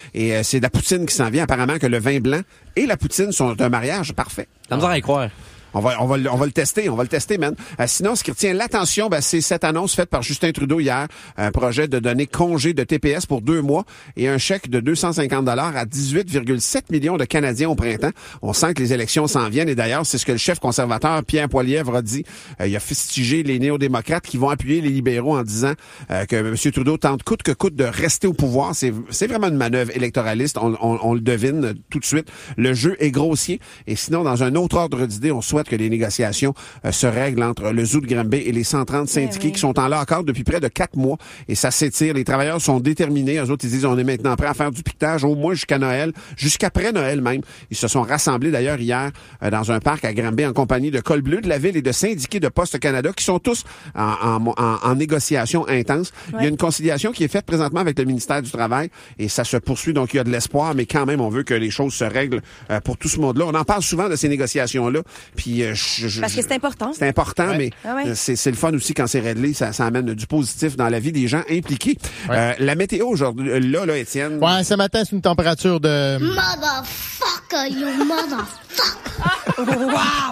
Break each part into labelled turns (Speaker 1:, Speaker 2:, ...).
Speaker 1: Et c'est de la poutine qui s'en vient. Apparemment que le vin blanc et la poutine sont un mariage parfait.
Speaker 2: T'as besoin d'y croire.
Speaker 1: On va le tester, man. Sinon, ce qui retient l'attention, c'est cette annonce faite par Justin Trudeau hier, un projet de donner congé de TPS pour 2 mois et un chèque de 250 $ à 18,7 millions de Canadiens au printemps. On sent que les élections s'en viennent et d'ailleurs, c'est ce que le chef conservateur Pierre Poilievre a dit. Il a fustigé les néo-démocrates qui vont appuyer les libéraux en disant que M. Trudeau tente coûte que coûte de rester au pouvoir. C'est vraiment une manœuvre électoraliste. On le devine tout de suite. Le jeu est grossier. Et sinon, dans un autre ordre d'idée, on souhaite que les négociations se règlent entre le Zoo de Granby et les 130 syndiqués qui sont en lock-out depuis près de 4 mois. Et ça s'étire. Les travailleurs sont déterminés. Eux autres, ils disent, on est maintenant prêts à faire du piquetage au moins jusqu'à Noël, jusqu'après Noël même. Ils se sont rassemblés d'ailleurs hier dans un parc à Granby en compagnie de Col Bleu de la ville et de syndiqués de Poste Canada qui sont tous en négociation intense. Ouais. Il y a une conciliation qui est faite présentement avec le ministère du Travail et ça se poursuit. Donc, il y a de l'espoir, mais quand même, on veut que les choses se règlent pour tout ce monde-là. On en parle souvent de ces négociations-là. Puis,
Speaker 3: parce que c'est important.
Speaker 1: C'est important, mais c'est le fun aussi quand c'est réglé. Ça amène du positif dans la vie des gens impliqués. Ouais. La météo aujourd'hui, là, Étienne.
Speaker 4: Ouais, ce matin, c'est une température de...
Speaker 5: Motherfucker, you motherfucker.
Speaker 3: Wow!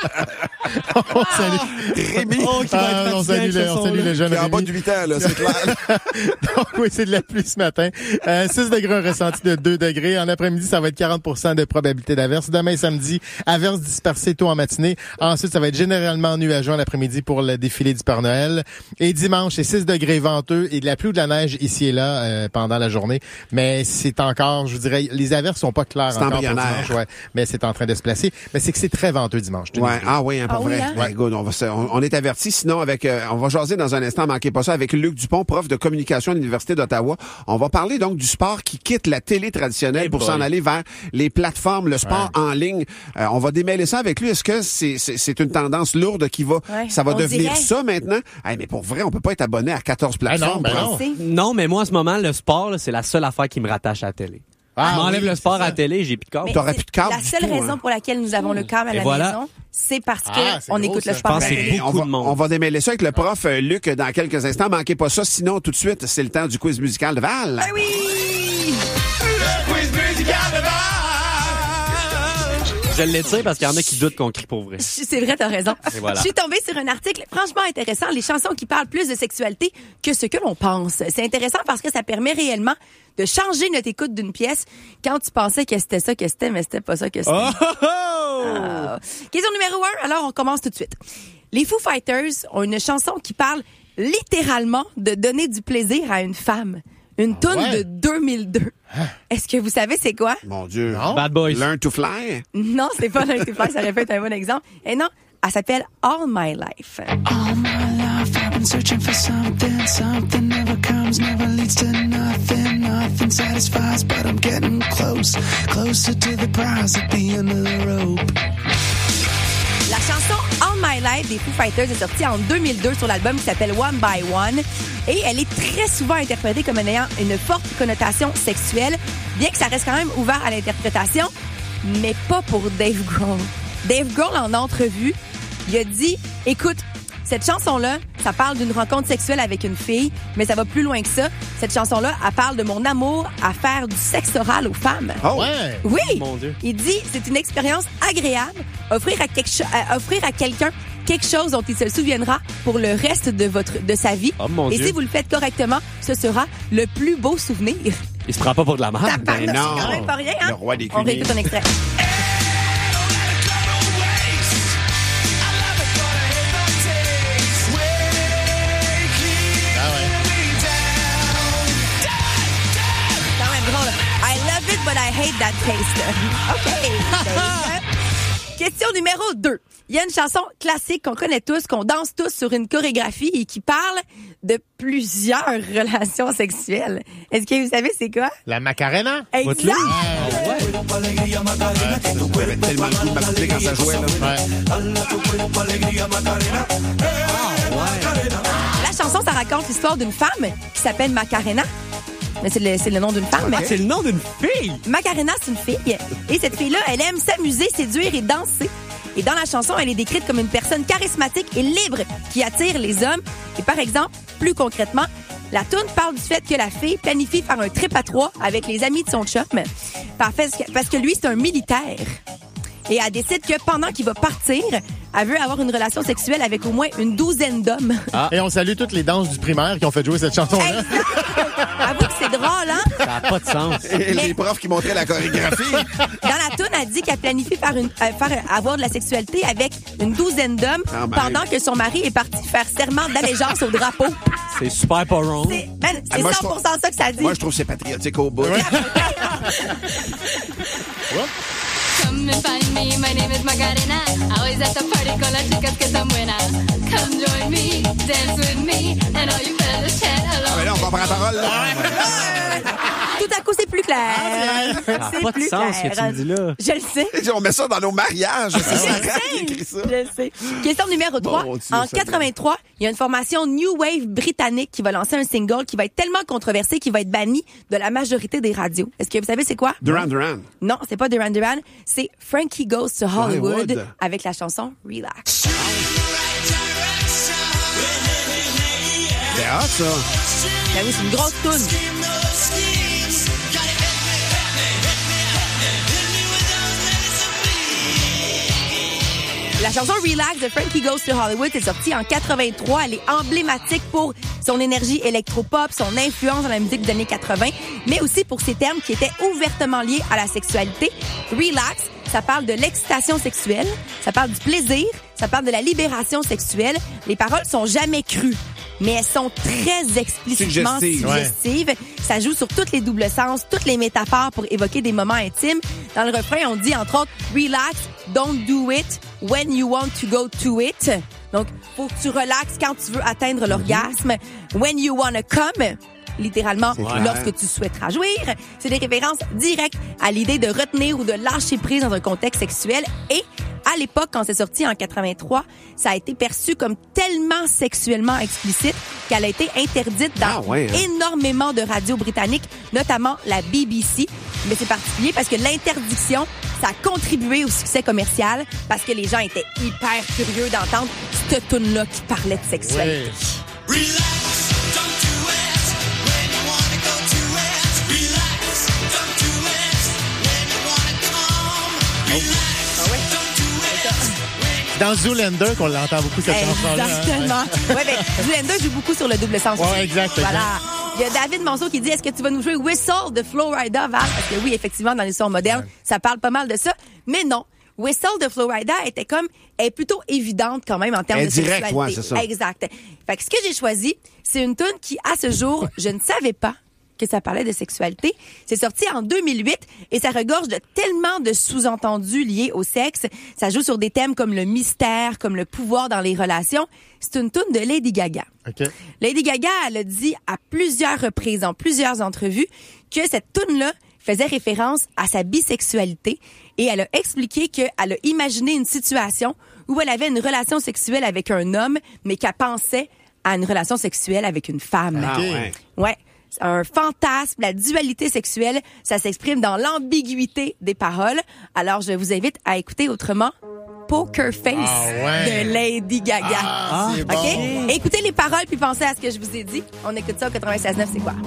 Speaker 4: On salue
Speaker 1: Rémi.
Speaker 4: On salue les jeunes.
Speaker 1: C'est en bas de 8 ans, là, c'est clair.
Speaker 4: Donc, oui, c'est de la pluie ce matin. 6 degrés, un ressenti de 2 degrés. En après-midi, ça va être 40% de probabilité d'averse. Demain, samedi, averse dispersée tôt en matinée. Ensuite, ça va être généralement nuageux en après-midi pour le défilé du Père Noël. Et dimanche, c'est 6 degrés venteux et de la pluie ou de la neige ici et là pendant la journée. Mais c'est encore, je vous dirais, les averses sont pas claires encore pour dimanche. Ouais, mais c'est en train de se placer. Mais c'est que c'est très venteux dimanche.
Speaker 1: Ouais. Ah oui, pour vrai.
Speaker 3: Hein?
Speaker 1: Ouais, good, on est avertis. Sinon, on va jaser dans un instant, manquez pas ça, avec Luc Dupont, prof de communication à l'Université d'Ottawa. On va parler donc du sport qui quitte la télé traditionnelle pour s'en aller vers les plateformes, le sport en ligne. On va démêler ça avec lui. Est-ce que c'est une tendance lourde qui va, ça va devenir ça maintenant? Hey, mais pour vrai, on peut pas être abonné à 14 plateformes.
Speaker 2: Non, mais moi, en ce moment, le sport, là, c'est la seule affaire qui me rattache à la télé. Je m'enlève le sport à la télé, j'ai plus de câble.
Speaker 1: T'aurais plus de câble.
Speaker 3: La seule raison pour laquelle nous avons le câble à la maison, c'est parce que on écoute le sport à la télé.
Speaker 1: On va démêler ça avec le prof Luc dans quelques instants. Manquez pas ça. Sinon, tout de suite, c'est le temps du quiz musical de Val.
Speaker 3: Ben oui!
Speaker 6: Le quiz musical de Val!
Speaker 2: Je l'étire parce qu'il y en a qui doutent qu'on crie pour vrai.
Speaker 3: C'est vrai, t'as raison.
Speaker 2: Voilà.
Speaker 3: Je suis tombée sur un article franchement intéressant, les chansons qui parlent plus de sexualité que ce que l'on pense. C'est intéressant parce que ça permet réellement de changer notre écoute d'une pièce quand tu pensais que c'était ça que c'était, mais c'était pas ça que c'était. Question numéro 1, alors on commence tout de suite. Les Foo Fighters ont une chanson qui parle littéralement de donner du plaisir à une femme. Une toune de 2002. Est-ce que vous savez c'est quoi?
Speaker 1: Mon Dieu.
Speaker 4: Non?
Speaker 2: Bad Boys.
Speaker 1: Learn to Fly?
Speaker 3: Non, c'est pas Learn to Fly, ça aurait pu être un bon exemple. Et non, elle s'appelle All My Life.
Speaker 6: All my life I've been searching for something. Something never comes, never leads to nothing. Nothing satisfies, but I'm getting close. Closer to the prize at the end of the rope.
Speaker 3: La chanson All My Life des Foo Fighters est sortie en 2002 sur l'album qui s'appelle One by One et elle est très souvent interprétée comme ayant une forte connotation sexuelle, bien que ça reste quand même ouvert à l'interprétation, mais pas pour Dave Grohl. Dave Grohl, en entrevue, il a dit « Écoute, cette chanson-là, ça parle d'une rencontre sexuelle avec une fille, mais ça va plus loin que ça. Cette chanson-là, elle parle de mon amour à faire du sexe oral aux femmes. »
Speaker 4: Oh ouais!
Speaker 3: Oui!
Speaker 2: Mon Dieu.
Speaker 3: Il dit « C'est une expérience agréable, offrir à quelqu'un quelque chose dont il se souviendra pour le reste de sa vie.
Speaker 2: Oh, mon
Speaker 3: Et
Speaker 2: Dieu.
Speaker 3: si vous le faites correctement, ce sera le plus beau souvenir. »
Speaker 2: Il se prend pas pour de la merde.
Speaker 3: Tabarnak,
Speaker 1: Ben non.
Speaker 3: c'est quand même pas rien, hein?
Speaker 1: Le roi des
Speaker 3: On
Speaker 1: culiers.
Speaker 3: réécoute un extrait. Quand même drôle. I love it, but I hate that taste. OK. Question numéro 2. Il y a une chanson classique qu'on connaît tous, qu'on danse tous sur une chorégraphie et qui parle de plusieurs relations sexuelles. Est-ce que vous savez c'est quoi?
Speaker 4: La Macarena?
Speaker 3: Exact!
Speaker 1: J'avais tellement le goût de m'appeler quand ça jouait. Là.
Speaker 3: La chanson, ça raconte l'histoire d'une femme qui s'appelle Macarena. Mais c'est le nom d'une femme.
Speaker 2: Ah,
Speaker 3: Mais
Speaker 2: c'est le nom d'une fille!
Speaker 3: Macarena, c'est une fille. Et cette fille-là, elle aime s'amuser, séduire et danser. Et dans la chanson, elle est décrite comme une personne charismatique et libre qui attire les hommes. Et par exemple, plus concrètement, La toune parle du fait que la fille planifie faire un trip à 3 avec les amis de son chum parce que lui, c'est un militaire. Et elle décide que pendant qu'il va partir, elle veut avoir une relation sexuelle avec au moins une douzaine d'hommes.
Speaker 4: Et on salue toutes les danses du primaire qui ont fait jouer cette chanson-là.
Speaker 3: Avoue que c'est drôle, hein?
Speaker 2: Ça n'a pas de sens.
Speaker 1: Et les profs qui montraient la chorégraphie.
Speaker 3: Dans la toune, elle dit qu'elle planifie avoir de la sexualité avec une douzaine d'hommes pendant que son mari est parti faire serment d'allégeance au drapeau.
Speaker 2: C'est super pas wrong.
Speaker 3: C'est 100% ça que ça dit.
Speaker 1: Moi, je trouve que c'est patriotique au bout.
Speaker 7: Come and find me, my name is Macarena. Always at the party con las chicas que están buenas. Come join me, dance with me, and all you fellas chat along.
Speaker 1: Ah, mais là, on comprend la parole, là.
Speaker 3: Tout à coup, c'est plus clair.
Speaker 2: Ça n'a pas de sens ce que tu me dis là.
Speaker 3: Je le sais.
Speaker 1: On met ça dans nos mariages. C'est Sarah qui écrit ça.
Speaker 3: Je sais. Question numéro 3.
Speaker 1: Bon Dieu,
Speaker 3: en 83, il y a une formation New Wave britannique qui va lancer un single qui va être tellement controversé qu'il va être banni de la majorité des radios. Est-ce que vous savez c'est quoi?
Speaker 1: Duran Duran.
Speaker 3: Non, c'est pas Duran Duran. C'est Frankie Goes to Hollywood
Speaker 1: Hollywood.
Speaker 3: avec la chanson Relax.
Speaker 1: C'est hot, ça.
Speaker 3: Ben oui, c'est une grosse toune. La chanson Relax de Frankie Goes to Hollywood est sortie en 83. Elle est emblématique pour son énergie électropop, son influence dans la musique des années 80, mais aussi pour ses termes qui étaient ouvertement liés à la sexualité. Relax, ça parle de l'excitation sexuelle, ça parle du plaisir, ça parle de la libération sexuelle. Les paroles sont jamais crues, mais elles sont très explicitement suggestives. Ouais. Ça joue sur tous les doubles sens, toutes les métaphores pour évoquer des moments intimes. Dans le refrain, on dit entre autres « Relax, don't do it when you want to go to it ». Donc, faut que tu relaxes quand tu veux atteindre l'orgasme. « When you wanna come ». Littéralement, lorsque tu souhaiteras jouir. C'est des références directes à l'idée de retenir ou de lâcher prise dans un contexte sexuel. Et à l'époque, quand c'est sorti en 83, ça a été perçu comme tellement sexuellement explicite qu'elle a été interdite dans énormément de radios britanniques, notamment la BBC. Mais c'est particulier parce que l'interdiction, ça a contribué au succès commercial parce que les gens étaient hyper curieux d'entendre cette toune-là qui parlait de sexualité.
Speaker 6: Ouais.
Speaker 4: Dans Zoolander qu'on l'entend beaucoup cette chanson-là.
Speaker 3: Exactement.
Speaker 4: Hein?
Speaker 3: Ouais, ben Zoolander joue beaucoup sur le double sens.
Speaker 4: Ouais, exact.
Speaker 3: Voilà. Il y a David Monceau qui dit est-ce que tu vas nous jouer Whistle de Flo Rida, Val? Parce que oui, effectivement, dans les sons modernes, ça parle pas mal de ça. Mais non. Whistle de Flo Rida est plutôt évidente quand même en termes de sexualité.
Speaker 1: Ouais, c'est ça.
Speaker 3: Exact. Fait que ce que j'ai choisi, c'est une tune qui, à ce jour, je ne savais pas que ça parlait de sexualité. C'est sorti en 2008 et ça regorge de tellement de sous-entendus liés au sexe. Ça joue sur des thèmes comme le mystère, comme le pouvoir dans les relations. C'est une tune de Lady Gaga.
Speaker 4: Okay.
Speaker 3: Lady Gaga, elle a dit à plusieurs reprises, dans plusieurs entrevues, que cette tune-là faisait référence à sa bisexualité et elle a expliqué qu'elle a imaginé une situation où elle avait une relation sexuelle avec un homme, mais qu'elle pensait à une relation sexuelle avec une femme.
Speaker 1: Ah, ouais.
Speaker 3: Ouais. Un fantasme, la dualité sexuelle, ça s'exprime dans l'ambiguïté des paroles. Alors, je vous invite à écouter autrement Poker Face de Lady Gaga.
Speaker 4: C'est bon.
Speaker 3: OK? Écoutez les paroles puis pensez à ce que je vous ai dit. On écoute ça au 96.9, c'est quoi?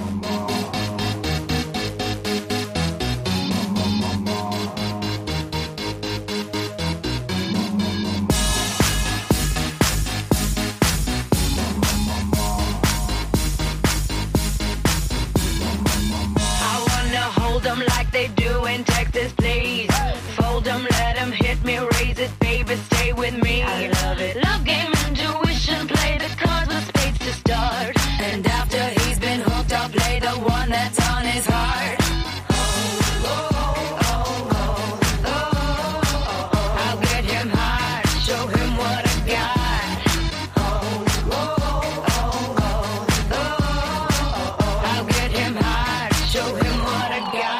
Speaker 8: Like they do in Texas, please. Fold them, let them hit me, raise it, baby, stay with me. I love it. Love game, intuition, play the cards with spades to start. And after he's been hooked, I'll play the one that's on his heart. I'll get him hard, show him what I got. I'll get him hard, show him what I got.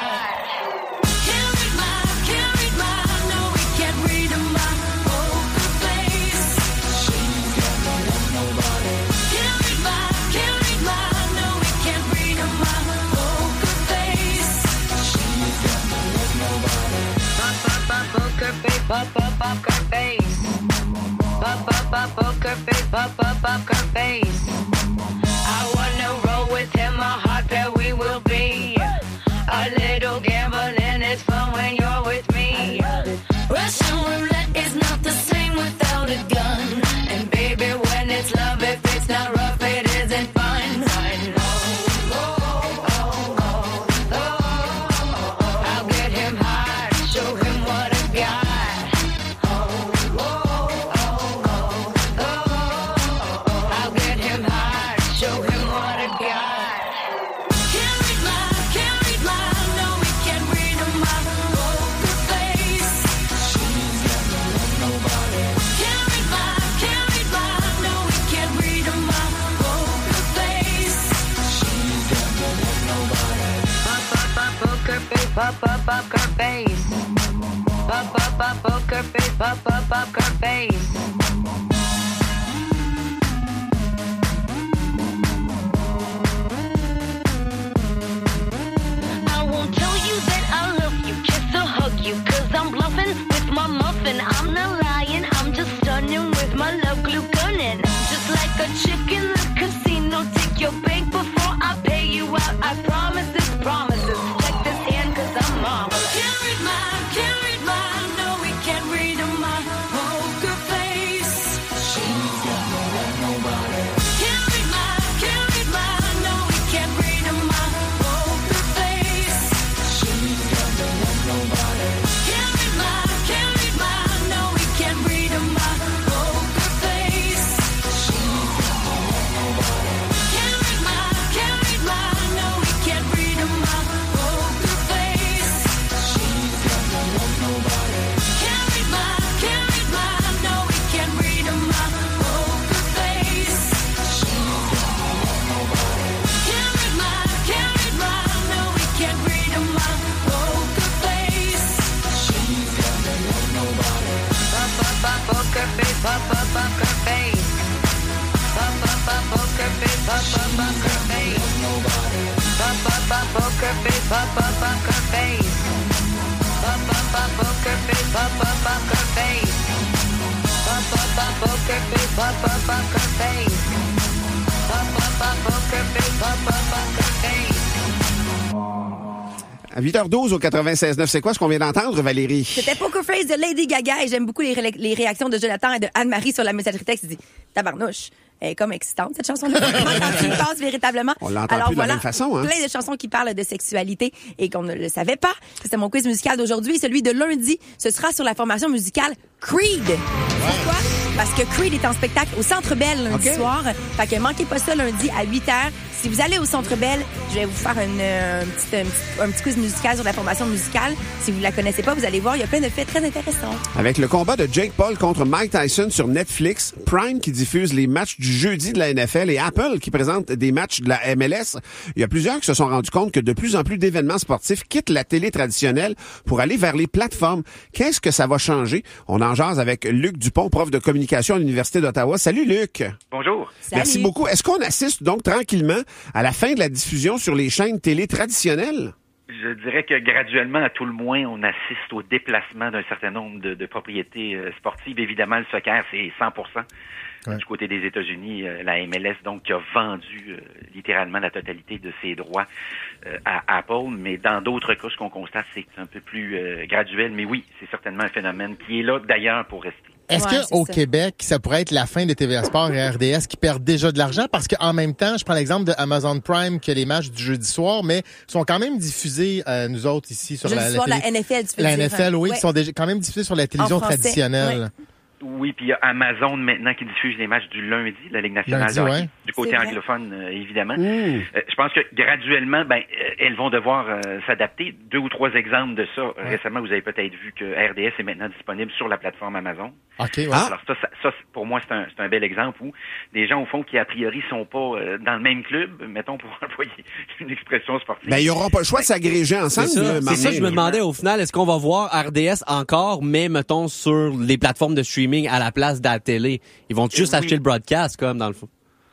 Speaker 8: Poker face. Poker face. I wanna roll with him, a hot pair we will be. A little gambling is fun when you're with me. Russian roulette is not the same without a gun. And baby, when it's love, if it's not rough, it isn't fun. I'll get him hard, show him what I got. I'll get him hard, show him what I got. Can't read my, no, we can't read my poker face. She's got no love, nobody. Can't read my, no, we can't read my poker face. She's got no love, nobody. Poker face, poker face. Poker face, poker face. I won't tell you that I love you, kiss or hug you, 'cause I'm bluffing with my muffin. I'm not lying, I'm just stunning with my love glue gunning. Just like a chick in the casino, take your bank before I pay you out. I promise this promises. Check this hand 'cause I'm marvelous. Can't read my, no, we can't read my poker face. She's got no love, nobody. Can't read my, no, we can't read my poker face. She's got no love, nobody. Can't read my, no, we can't read my poker face. She's got no love, nobody. Can't read my, no, we can't read my poker face. She's got no love, nobody. Can't read my, no, we can't read my poker face. She's got no love, nobody. Can't read my, no, we can't read my poker face. She's got no love, nobody. Poker face, poker face. Poker face, poker face. Nobody. Poker face, poker face. Poker face, poker face. Poker face, poker face. Poker face, poker face.
Speaker 1: À 8h12 au 96.9, c'est quoi ce qu'on vient d'entendre, Valérie?
Speaker 3: C'était Poker Face de Lady Gaga et j'aime beaucoup les réactions de Jonathan et de Anne-Marie sur la messagerie texte. Il dit tabarnouche. Elle est comme excitante, cette chanson-là. Quand tu y passes véritablement.
Speaker 1: On l'entend plus de la même façon, hein?
Speaker 3: Plein de chansons qui parlent de sexualité et qu'on ne le savait pas. C'était mon quiz musical d'aujourd'hui. Celui de lundi, ce sera sur la formation musicale Creed. Pourquoi? Parce que Creed est en spectacle au Centre Bell lundi soir. Fait que manquez pas ça lundi à 8h. Si vous allez au Centre Bell, je vais vous faire un petit quiz musical sur la formation musicale. Si vous la connaissez pas, vous allez voir, il y a plein de faits très intéressants.
Speaker 1: Avec le combat de Jake Paul contre Mike Tyson sur Netflix, Prime qui diffuse les matchs du jeudi de la NFL et Apple qui présente des matchs de la MLS, il y a plusieurs qui se sont rendus compte que de plus en plus d'événements sportifs quittent la télé traditionnelle pour aller vers les plateformes. Qu'est-ce que ça va changer? On en jase avec Luc Dupont, prof de communication à l'Université d'Ottawa. Salut Luc!
Speaker 9: Bonjour!
Speaker 3: Salut.
Speaker 1: Merci beaucoup. Est-ce qu'on assiste donc tranquillement à la fin de la diffusion sur les chaînes télé traditionnelles?
Speaker 9: Je dirais que graduellement, à tout le moins, on assiste au déplacement d'un certain nombre de propriétés sportives. Évidemment, le soccer, c'est 100%. Du côté des États-Unis, la MLS, donc, qui a vendu littéralement la totalité de ses droits à Apple. Mais dans d'autres cas, ce qu'on constate, c'est un peu plus graduel. Mais oui, c'est certainement un phénomène qui est là, d'ailleurs, pour rester.
Speaker 4: Est-ce que au Québec, ça pourrait être la fin de TVA Sport et RDS qui perdent déjà de l'argent? Parce qu'en même temps, je prends l'exemple de Amazon Prime, que les matchs du jeudi soir, mais sont quand même diffusés, nous autres, ici, sur la
Speaker 3: soir, la NFL, tu peux
Speaker 4: la
Speaker 3: dire.
Speaker 4: NFL, oui,
Speaker 3: Ouais.
Speaker 4: qui sont déjà quand même diffusés sur la télévision traditionnelle.
Speaker 3: Ouais.
Speaker 9: Oui, puis il y a Amazon maintenant qui diffuse les matchs du lundi de la Ligue nationale de hockey, du côté
Speaker 3: C'est vrai.
Speaker 9: anglophone, évidemment. Je pense que graduellement, elles vont devoir s'adapter. 2 ou 3 exemples de ça. Récemment, vous avez peut-être vu que RDS est maintenant disponible sur la plateforme Amazon.
Speaker 4: OK, ouais.
Speaker 9: Alors ça, pour moi, c'est un bel exemple où des gens, au fond, qui a priori sont pas dans le même club, mettons, pour employer une expression sportive.
Speaker 1: Ben, ils n'auront pas le choix de s'agréger ensemble.
Speaker 2: C'est ça, je me demandais au final, est-ce qu'on va voir RDS encore, mais mettons sur les plateformes de streaming à la place de la télé? Ils vont juste acheter le broadcast, comme dans le fond.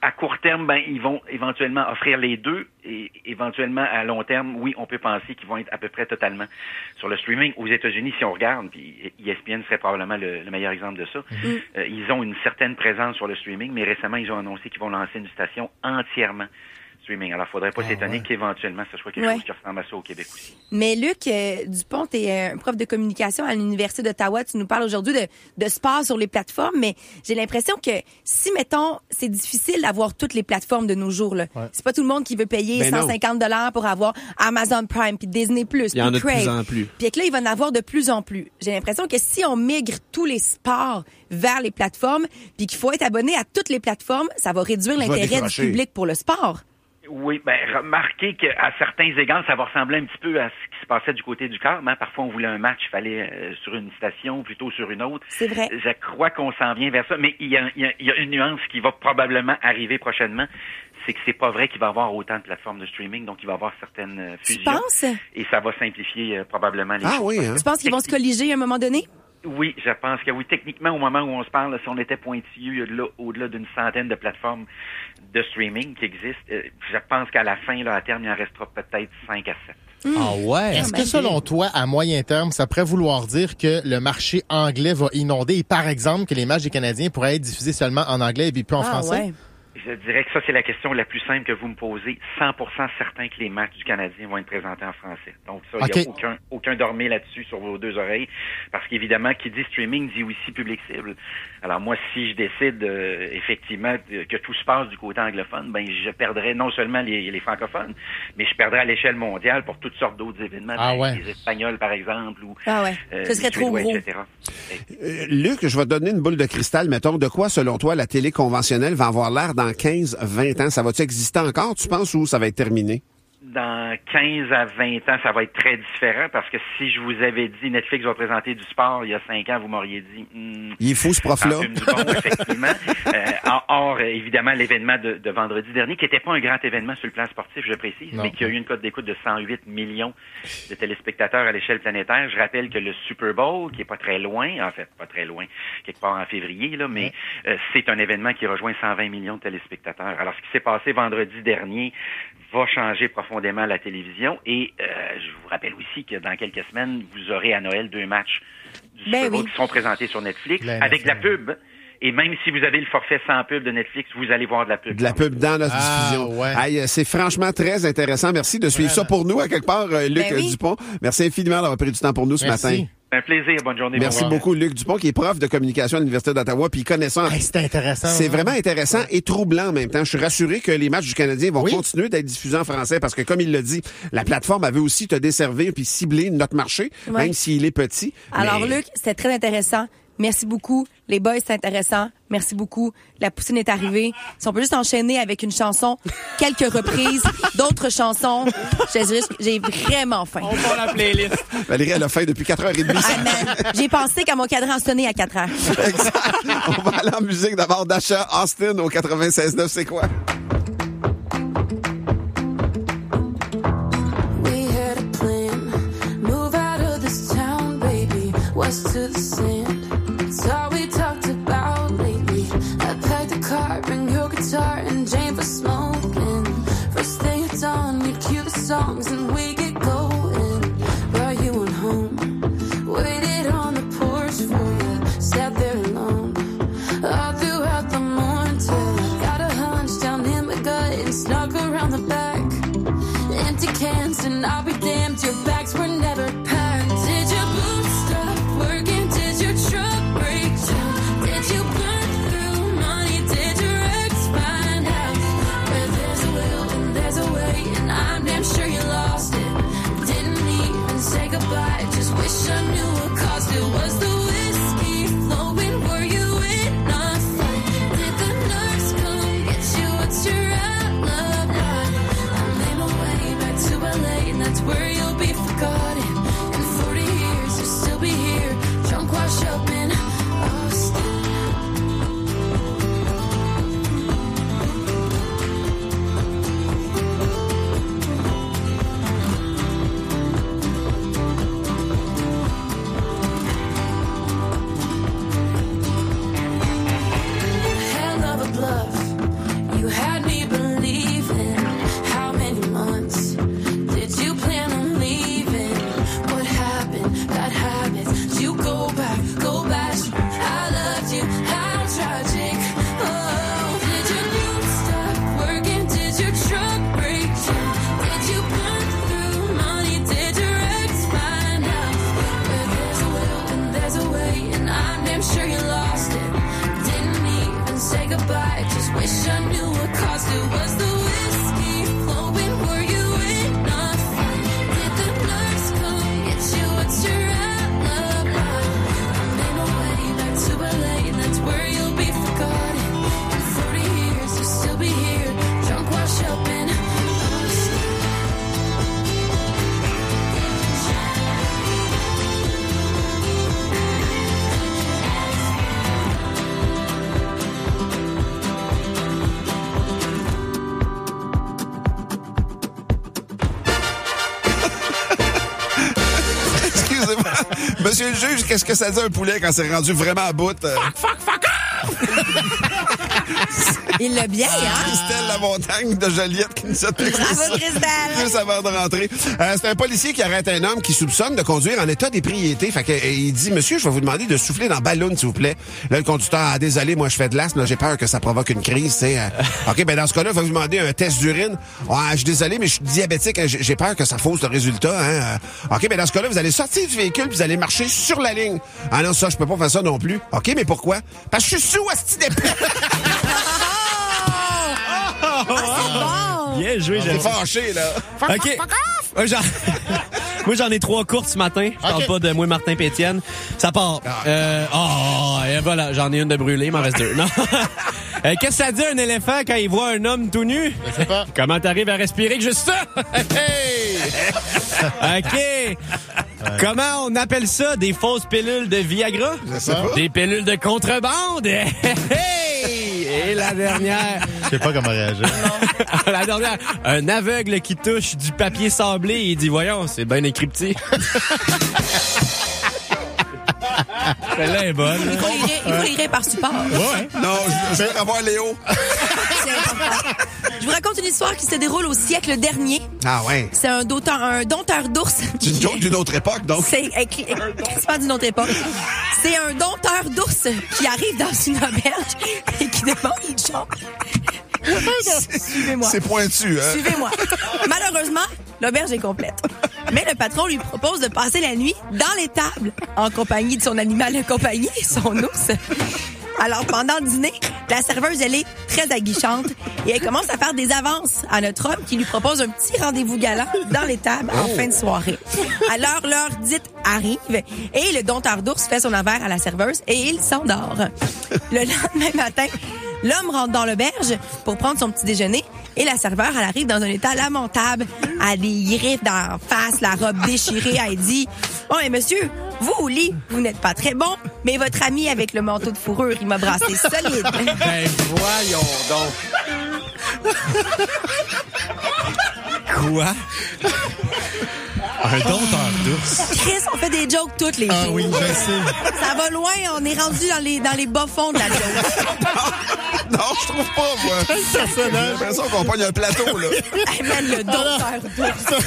Speaker 9: À court terme, ils vont éventuellement offrir les deux et éventuellement à long terme, oui, on peut penser qu'ils vont être à peu près totalement sur le streaming. Aux États-Unis, si on regarde, puis ESPN serait probablement le meilleur exemple de ça, ils ont une certaine présence sur le streaming, mais récemment, ils ont annoncé qu'ils vont lancer une station entièrement streaming. Alors, il faudrait pas s'étonner qu'éventuellement, ce soit quelque chose qui ressemble à ça au Québec aussi.
Speaker 3: Mais Luc Dupont, tu es un prof de communication à l'Université d'Ottawa. Tu nous parles aujourd'hui de sport sur les plateformes, mais j'ai l'impression que si, mettons, c'est difficile d'avoir toutes les plateformes de nos jours, là. Ouais. C'est pas tout le monde qui veut payer 150 $ pour avoir Amazon Prime, puis Disney+, puis
Speaker 2: il y en a de
Speaker 3: Crave.
Speaker 2: plus en plus.
Speaker 3: Puis que là, il va en avoir de plus en plus. J'ai l'impression que si on migre tous les sports vers les plateformes, puis qu'il faut être abonné à toutes les plateformes, ça va réduire l'intérêt du public pour le sport.
Speaker 9: Oui, remarquez qu'à certains égards, ça va ressembler un petit peu à ce qui se passait du côté du câble. Hein. Parfois, on voulait un match, il fallait sur une station plutôt sur une autre.
Speaker 3: C'est vrai.
Speaker 9: Je crois qu'on s'en vient vers ça, mais il y a une nuance qui va probablement arriver prochainement. C'est que c'est pas vrai qu'il va y avoir autant de plateformes de streaming, donc il va y avoir certaines fusions.
Speaker 3: Tu penses?
Speaker 9: Et ça va simplifier probablement les choses.
Speaker 1: Oui, hein?
Speaker 3: Tu penses qu'ils vont se colliger à un moment donné?
Speaker 9: Oui, je pense que oui. Techniquement, au moment où on se parle, si on était pointilleux, au-delà d'une centaine de plateformes de streaming qui existent, je pense qu'à la fin, à terme, il en restera peut-être 5 à 7.
Speaker 2: Ah ouais?
Speaker 4: Est-ce que selon toi, à moyen terme, ça pourrait vouloir dire que le marché anglais va inonder et par exemple que les matchs des Canadiens pourraient être diffusés seulement en anglais et plus en français?
Speaker 3: Ouais.
Speaker 9: Je dirais que ça, c'est la question la plus simple que vous me posez. 100% certain que les matchs du Canadien vont être présentés en français. Donc ça, il n'y a aucun dormir là-dessus sur vos deux oreilles. Parce qu'évidemment, qui dit streaming dit aussi public cible. Alors moi, si je décide effectivement que tout se passe du côté anglophone, je perdrais non seulement les francophones, mais je perdrais à l'échelle mondiale pour toutes sortes d'autres événements. Les Espagnols, par exemple, ou
Speaker 3: ce serait trop gros.
Speaker 9: etc.
Speaker 1: Luc, je vais te donner une boule de cristal. Mettons, de quoi, selon toi, la télé conventionnelle va avoir l'air dans 15-20 ans? Ça va-tu exister encore, tu penses, ou ça va être terminé?
Speaker 9: Dans 15 à 20 ans, ça va être très différent parce que si je vous avais dit Netflix va présenter du sport il y a 5 ans, vous m'auriez dit
Speaker 1: il est fou ce prof-là.
Speaker 9: Bon, effectivement. Or, évidemment, l'événement de vendredi dernier, qui n'était pas un grand événement sur le plan sportif, je précise, mais qui a eu une cote d'écoute de 108 millions de téléspectateurs à l'échelle planétaire. Je rappelle que le Super Bowl, qui est pas très loin, quelque part en février, là, mais c'est un événement qui rejoint 120 millions de téléspectateurs. Alors, ce qui s'est passé vendredi dernier va changer profondément la télévision et je vous rappelle aussi que dans quelques semaines, vous aurez à Noël 2 matchs du Super Bowl qui seront présentés sur Netflix avec de la pub. Et même si vous avez le forfait sans pub de Netflix, vous allez voir de la pub.
Speaker 1: De la pub dans notre diffusion. Ouais. Hey, c'est franchement très intéressant. Merci de suivre ça pour nous, à quelque part, Luc Dupont. Merci infiniment d'avoir pris du temps pour nous ce matin.
Speaker 9: Un plaisir. Bonne journée.
Speaker 1: Merci beaucoup, Luc Dupont, qui est prof de communication à l'Université d'Ottawa, puis connaissant.
Speaker 4: C'est intéressant.
Speaker 1: C'est vraiment intéressant et troublant en même temps. Je suis rassuré que les matchs du Canadien vont continuer d'être diffusés en français parce que, comme il le dit, la plateforme elle veut aussi te desservir puis cibler notre marché, même s'il est petit.
Speaker 3: Alors, Luc, c'était très intéressant. Merci beaucoup. Les boys, c'est intéressant. Merci beaucoup. La poutine est arrivée. Si on peut juste enchaîner avec une chanson, quelques reprises, d'autres chansons, j'ai vraiment faim.
Speaker 2: On va la playlist.
Speaker 1: Valérie, elle a faim depuis 4h30.
Speaker 3: J'ai pensé qu'à mon cadran sonné à 4h.
Speaker 1: Exact. On va aller en musique d'abord. Dasha Austin au 96.9. C'est quoi?
Speaker 6: We had a plan. Move out of this town, baby. West to the sand. It's all we talked about lately. I packed the car, bring your guitar and Jane for smoking. First thing at dawn, you'd cue the songs and we get going. Brought you on home, waited on the porch for you, sat there alone. All throughout the morning till I got a hunch down in my gut and snuck around the back. Empty cans and I'll be damned, your bags were never packed. Did your boots stop working? Did your truck break down? Did you burn through money? Did your ex find out? Where there's a will and there's a way, and I'm damn sure you lost it. Didn't even say goodbye, just wish I knew what caused it. Was the whiskey flowing? Were you in a fight? Did the nurse come get you? What's your alibi? I made my way back to LA, and that's where you'll be forgotten. In 40 years, you'll still be here, drunk, washed up in Austin.
Speaker 1: Excusez-moi. Monsieur le juge, qu'est-ce que ça dit un poulet quand c'est rendu vraiment à bout? Fuck off!
Speaker 3: Il l'a bien, hein?
Speaker 1: Christelle Lamontagne de Joliette qui nous a texté
Speaker 3: Bravo,
Speaker 1: ça
Speaker 3: Christelle!
Speaker 1: juste avant de rentrer. C'est un policier qui arrête un homme qui soupçonne de conduire en état d'ébriété. Fait que, il dit, monsieur, je vais vous demander de souffler dans le ballon, s'il vous plaît. Là, le conducteur, désolé, moi, je fais de l'asthme, j'ai peur que ça provoque une crise, tu sais. OK, ben dans ce cas-là, il va vous demander un test d'urine. Je suis désolé, mais je suis diabétique, j'ai peur que ça fausse le résultat, hein. OK, ben dans ce cas-là, vous allez sortir du véhicule, vous allez marcher sur la ligne. Ah non, ça, je peux pas faire ça non plus. OK, mais pourquoi? Parce que je suis sous à cette idée.
Speaker 3: Bon!
Speaker 2: Bien joué,
Speaker 1: J'ai fâché, là.
Speaker 2: OK. Moi, j'en ai 3 courtes ce matin. Je parle pas de moi, Martin et Étienne. Ça part. Et voilà, j'en ai une de brûlée, il m'en reste 2. Non. Qu'est-ce que ça dit un éléphant quand il voit un homme tout nu?
Speaker 4: Je sais pas.
Speaker 2: Comment t'arrives à respirer que juste ça? Hey! OK. Comment on appelle ça? Des fausses pilules de Viagra?
Speaker 1: Je sais pas.
Speaker 2: Des pilules de contrebande? Hey! Et la dernière...
Speaker 4: Je sais pas comment réagir.
Speaker 2: La dernière, un aveugle qui touche du papier sablé et il dit, voyons, c'est bien écrit petit. Celle-là est bonne.
Speaker 3: Il faut lire par support.
Speaker 2: Ouais.
Speaker 1: Non, je vais avoir Léo.
Speaker 3: C'est important. Je vous raconte une histoire qui se déroule au siècle dernier.
Speaker 1: Ah ouais.
Speaker 3: C'est un dompteur d'ours.
Speaker 1: C'est une joke d'une autre époque, donc.
Speaker 3: C'est pas d'une autre époque. C'est un dompteur d'ours qui arrive dans une auberge et qui demande une chambre. Suivez-moi.
Speaker 1: C'est pointu, hein?
Speaker 3: Suivez-moi. Malheureusement, l'auberge est complète. Mais le patron lui propose de passer la nuit dans l'étable en compagnie de son animal de compagnie, son ours. Alors, pendant le dîner, la serveuse, elle est très aguichante et elle commence à faire des avances à notre homme qui lui propose un petit rendez-vous galant dans l'étable en fin de soirée. Alors, l'heure dite arrive et le dompteur d'ours fait son affaire à la serveuse et il s'endort. Le lendemain matin, l'homme rentre dans l'auberge pour prendre son petit déjeuner et la serveur, elle arrive dans un état lamentable. Elle a des griffes dans la face, la robe déchirée. Elle dit, « Oh, mais monsieur, vous au lit, vous n'êtes pas très bon, mais votre ami avec le manteau de fourrure, il m'a brassé solide. »
Speaker 2: Ben, voyons donc. Quoi? Un dompteur d'ours.
Speaker 3: Chris, on fait des jokes toutes les jours.
Speaker 4: Ah oui, je sais.
Speaker 3: Ça va loin, on est rendu dans les bas-fonds de la joke.
Speaker 1: Non, je trouve pas, moi. J'ai l'impression qu'on pogne un plateau, là.
Speaker 3: Hey man, le dompteur d'ours.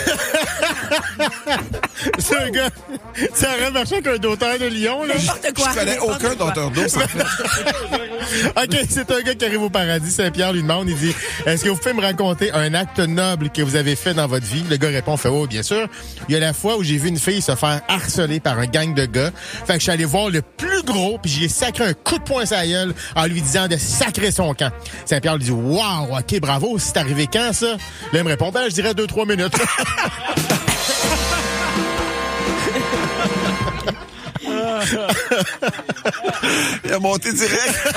Speaker 4: C'est un gars... Ça aurait marché avec un dompteur de lion, là.
Speaker 3: N'importe quoi.
Speaker 1: Je connais aucun dompteur d'ours, en fait.
Speaker 4: OK, c'est un gars qui arrive au paradis. Saint-Pierre lui demande, il dit, est-ce que vous pouvez me raconter un acte noble que vous avez fait dans votre vie? Le gars répond, fait, oh, bien sûr. Il y a la fois où j'ai vu une fille se faire harceler par un gang de gars. Fait que je suis allé voir le plus gros, puis j'y ai sacré un coup de poing sur la gueule en lui disant de sacrer son camp. Saint-Pierre lui dit, wow, OK, bravo, c'est arrivé quand, ça? Là, il me répond, ben, je dirais 2-3 minutes.
Speaker 1: Il a monté direct.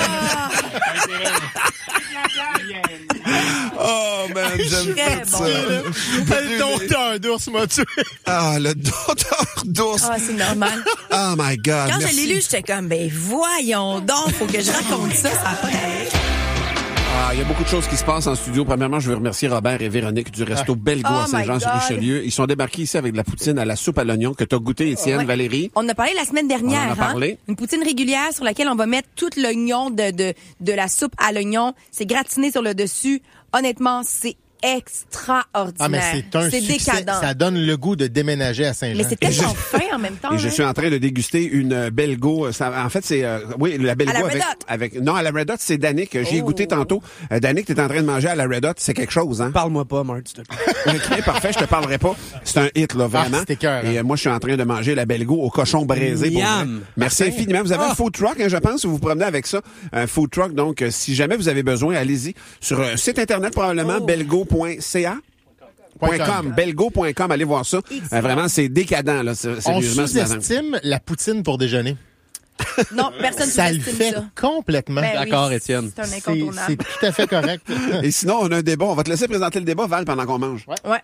Speaker 1: Oh, man, j'aime tout ça.
Speaker 4: Le dompteur d'ours m'a tué.
Speaker 1: Ah, le dompteur d'ours.
Speaker 3: Ah, c'est normal.
Speaker 1: Oh, my God.
Speaker 3: Quand
Speaker 1: merci.
Speaker 3: je l'ai lu, j'étais comme, ben voyons donc, faut que je raconte ça, ça a pas d'allure.
Speaker 1: Ah, il y a beaucoup de choses qui se passent en studio. Premièrement, je veux remercier Robert et Véronique du resto Belgo
Speaker 3: Oh
Speaker 1: à Saint-Jean-sur-Richelieu. Ils sont débarqués ici avec de la poutine à la soupe à l'oignon que t'as goûté, Étienne,
Speaker 3: Ouais.
Speaker 1: Valérie.
Speaker 3: On en a parlé la semaine dernière.
Speaker 1: On en a parlé.
Speaker 3: Hein? Une poutine régulière sur laquelle on va mettre tout l'oignon de la soupe à l'oignon. C'est gratiné sur le dessus. Honnêtement, c'est extraordinaire.
Speaker 4: Ah, mais c'est un succès.
Speaker 3: décadent.
Speaker 4: Ça donne le goût de déménager à Saint-Jean.
Speaker 3: Mais c'est tellement fin en même temps.
Speaker 1: Et je
Speaker 3: hein.
Speaker 1: suis en train de déguster une Belgo. En fait, c'est oui, la Belgo
Speaker 3: À la Red
Speaker 1: avec non, à la Red Hot, c'est Danick. J'y ai
Speaker 3: Oh.
Speaker 1: goûté tantôt. Danick, t'es en train de manger à la Red Hot, c'est quelque chose, hein?
Speaker 2: Parle-moi pas, Marc, s'il te plaît.
Speaker 1: OK, parfait, je te parlerai pas. C'est un hit, là, vraiment.
Speaker 4: c'était écœurant.
Speaker 1: Et moi, je suis en train de manger la Belgo au cochon braisé. Pour
Speaker 2: Miam.
Speaker 1: vrai. Merci infiniment. Vous avez un food truck, hein, je pense, vous vous promenez avec ça. Un food truck, donc, si jamais vous avez besoin, allez-y sur un site internet, probablement, belgo.ca. Belgo.com, allez voir ça. Vraiment, c'est décadent, là.
Speaker 4: On
Speaker 1: Sérieusement, ce matin.
Speaker 4: sous-estime la poutine pour déjeuner.
Speaker 3: Non, personne
Speaker 4: Ça le
Speaker 3: sous-estime
Speaker 4: fait
Speaker 3: ça.
Speaker 4: complètement.
Speaker 3: Ben oui,
Speaker 2: D'accord, Étienne.
Speaker 3: C'est un
Speaker 4: C'est
Speaker 3: incontournable.
Speaker 4: tout à fait correct.
Speaker 1: Et sinon, on a un débat. On va te laisser présenter le débat, Val, pendant qu'on mange.
Speaker 3: Ouais.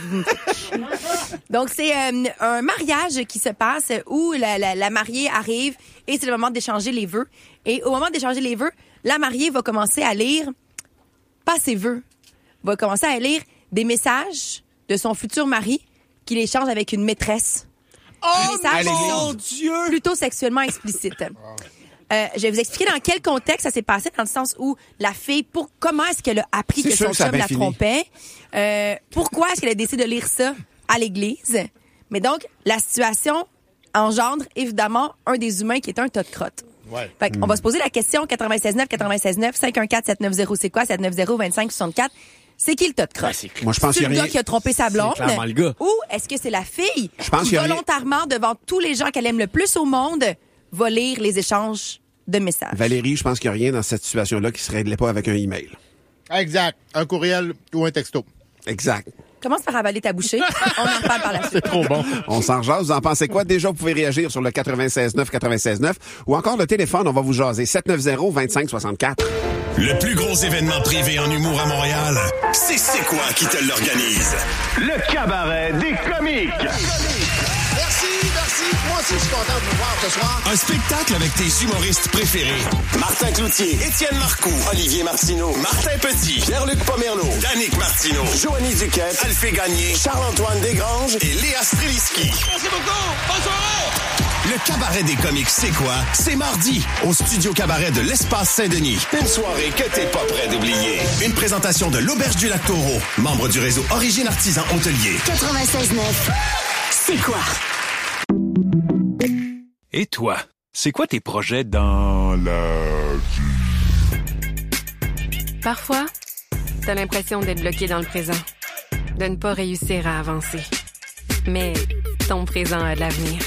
Speaker 3: Donc, c'est un mariage qui se passe où la mariée arrive et c'est le moment d'échanger les vœux. Et au moment d'échanger les vœux, la mariée va commencer à lire, pas ses vœux, va commencer à lire des messages de son futur mari qu'il échange avec une maîtresse. messages qui sont plutôt sexuellement explicites. Je vais vous expliquer dans quel contexte ça s'est passé, dans le sens où la fille, comment est-ce qu'elle a appris que son chum la trompait, pourquoi est-ce qu'elle a décidé de lire ça à l'église. Mais donc, la situation engendre évidemment un des humains qui est un tas de crottes.
Speaker 4: Ouais.
Speaker 3: Fait on va se poser la question 96.9, 514-790, c'est quoi? 790-2564. C'est qui le tas de crottes?
Speaker 1: Moi, je pense qu'il y a
Speaker 3: le
Speaker 1: rien.
Speaker 3: gars qui a trompé sa blonde?
Speaker 2: C'est clairement le gars.
Speaker 3: Ou est-ce que c'est la fille
Speaker 1: Je pense
Speaker 3: qui
Speaker 1: qu'il y a rien.
Speaker 3: volontairement, devant tous les gens qu'elle aime le plus au monde, va lire les échanges de messages?
Speaker 1: Valérie, je pense qu'il n'y a rien dans cette situation-là qui se réglait pas avec un email.
Speaker 4: Exact. Un courriel ou un texto.
Speaker 1: Exact.
Speaker 3: Commence par avaler ta bouchée. On en reparle par la suite.
Speaker 4: C'est trop bon.
Speaker 1: On s'en jase. Vous en pensez quoi? Déjà, vous pouvez réagir sur le 96.9 ou encore le téléphone. On va vous jaser. 790-2564.
Speaker 10: Le plus gros événement privé en humour à Montréal, c'est quoi qui te l'organise?
Speaker 11: Le cabaret des comiques.
Speaker 12: Merci. Moi aussi, je suis content de vous voir ce soir.
Speaker 10: Un spectacle avec tes humoristes préférés. Martin Cloutier, Étienne Marcoux, Olivier Martineau, Martin Petit, Pierre-Luc Pomerleau, Danick Martineau, Joanie Duquette, Alphée Gagné, Charles-Antoine Desgranges et Léa Streliski.
Speaker 11: Merci beaucoup. Bonne soirée.
Speaker 10: Le cabaret des comiques, c'est quoi? C'est mardi, au Studio Cabaret de l'Espace Saint-Denis. Une soirée que t'es pas prêt d'oublier. Une présentation de l'Auberge du Lac-Taureau, membre du réseau Origine Artisan Hôtelier.
Speaker 5: 96.9. C'est quoi?
Speaker 13: Et toi, c'est quoi tes projets dans la vie?
Speaker 14: Parfois, t'as l'impression d'être bloqué dans le présent, de ne pas réussir à avancer. Mais ton présent a de l'avenir.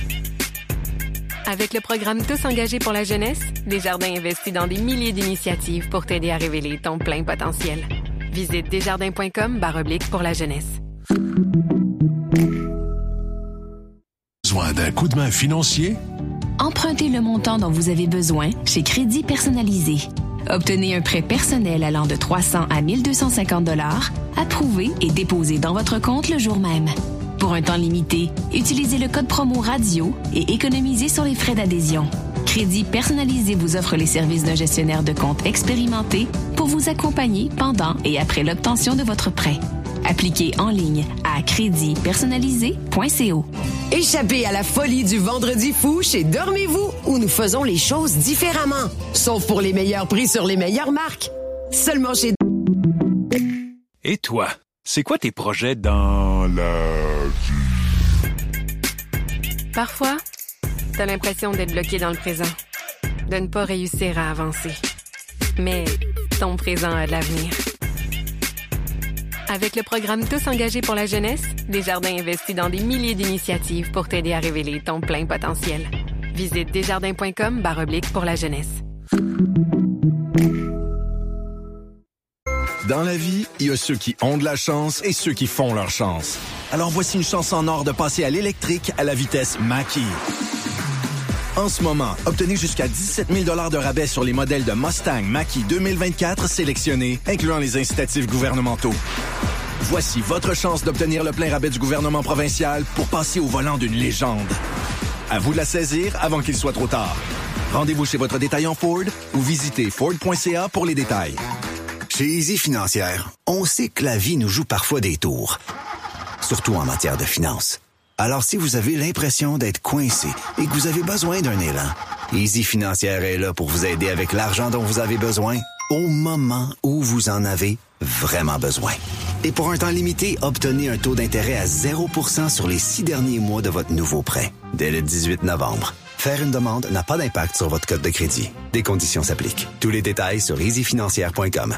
Speaker 14: Avec le programme Tous engagés pour la jeunesse, Desjardins investit dans des milliers d'initiatives pour t'aider à révéler ton plein potentiel. Visite desjardins.com/pour la jeunesse.
Speaker 10: Besoin d'un coup de main financier?
Speaker 15: Empruntez le montant dont vous avez besoin chez Crédit Personnalisé. Obtenez un prêt personnel allant de 300 à 1250 $, approuvé et déposé dans votre compte le jour même. Pour un temps limité, utilisez le code promo RADIO et économisez sur les frais d'adhésion. Crédit Personnalisé vous offre les services d'un gestionnaire de compte expérimenté pour vous accompagner pendant et après l'obtention de votre prêt. Appliquez en ligne à créditpersonnalisé.co.
Speaker 16: Échappez à la folie du Vendredi fou chez Dormez-vous, où nous faisons les choses différemment. Sauf pour les meilleurs prix sur les meilleures marques. Seulement chez...
Speaker 13: Et toi, c'est quoi tes projets dans la vie?
Speaker 14: Parfois, t'as l'impression d'être bloqué dans le présent, de ne pas réussir à avancer. Mais ton présent a de l'avenir. Avec le programme Tous engagés pour la jeunesse, Desjardins investit dans des milliers d'initiatives pour t'aider à révéler ton plein potentiel. Visite desjardins.com/pour la jeunesse.
Speaker 17: Dans la vie, il y a ceux qui ont de la chance et ceux qui font leur chance. Alors voici une chance en or de passer à l'électrique à la vitesse Mach-E. En ce moment, obtenez jusqu'à 17 000 $ de rabais sur les modèles de Mustang Mach-E 2024 sélectionnés, incluant les incitatifs gouvernementaux. Voici votre chance d'obtenir le plein rabais du gouvernement provincial pour passer au volant d'une légende. À vous de la saisir avant qu'il soit trop tard. Rendez-vous chez votre détaillant Ford ou visitez Ford.ca pour les détails.
Speaker 18: Chez Easy Financière, on sait que la vie nous joue parfois des tours, surtout en matière de finances. Alors si vous avez l'impression d'être coincé et que vous avez besoin d'un élan, Easy Financière est là pour vous aider avec l'argent dont vous avez besoin au moment où vous en avez vraiment besoin. Et pour un temps limité, obtenez un taux d'intérêt à 0% sur les 6 derniers mois de votre nouveau prêt, dès le 18 novembre. Faire une demande n'a pas d'impact sur votre code de crédit. Des conditions s'appliquent. Tous les détails sur easyfinancière.com.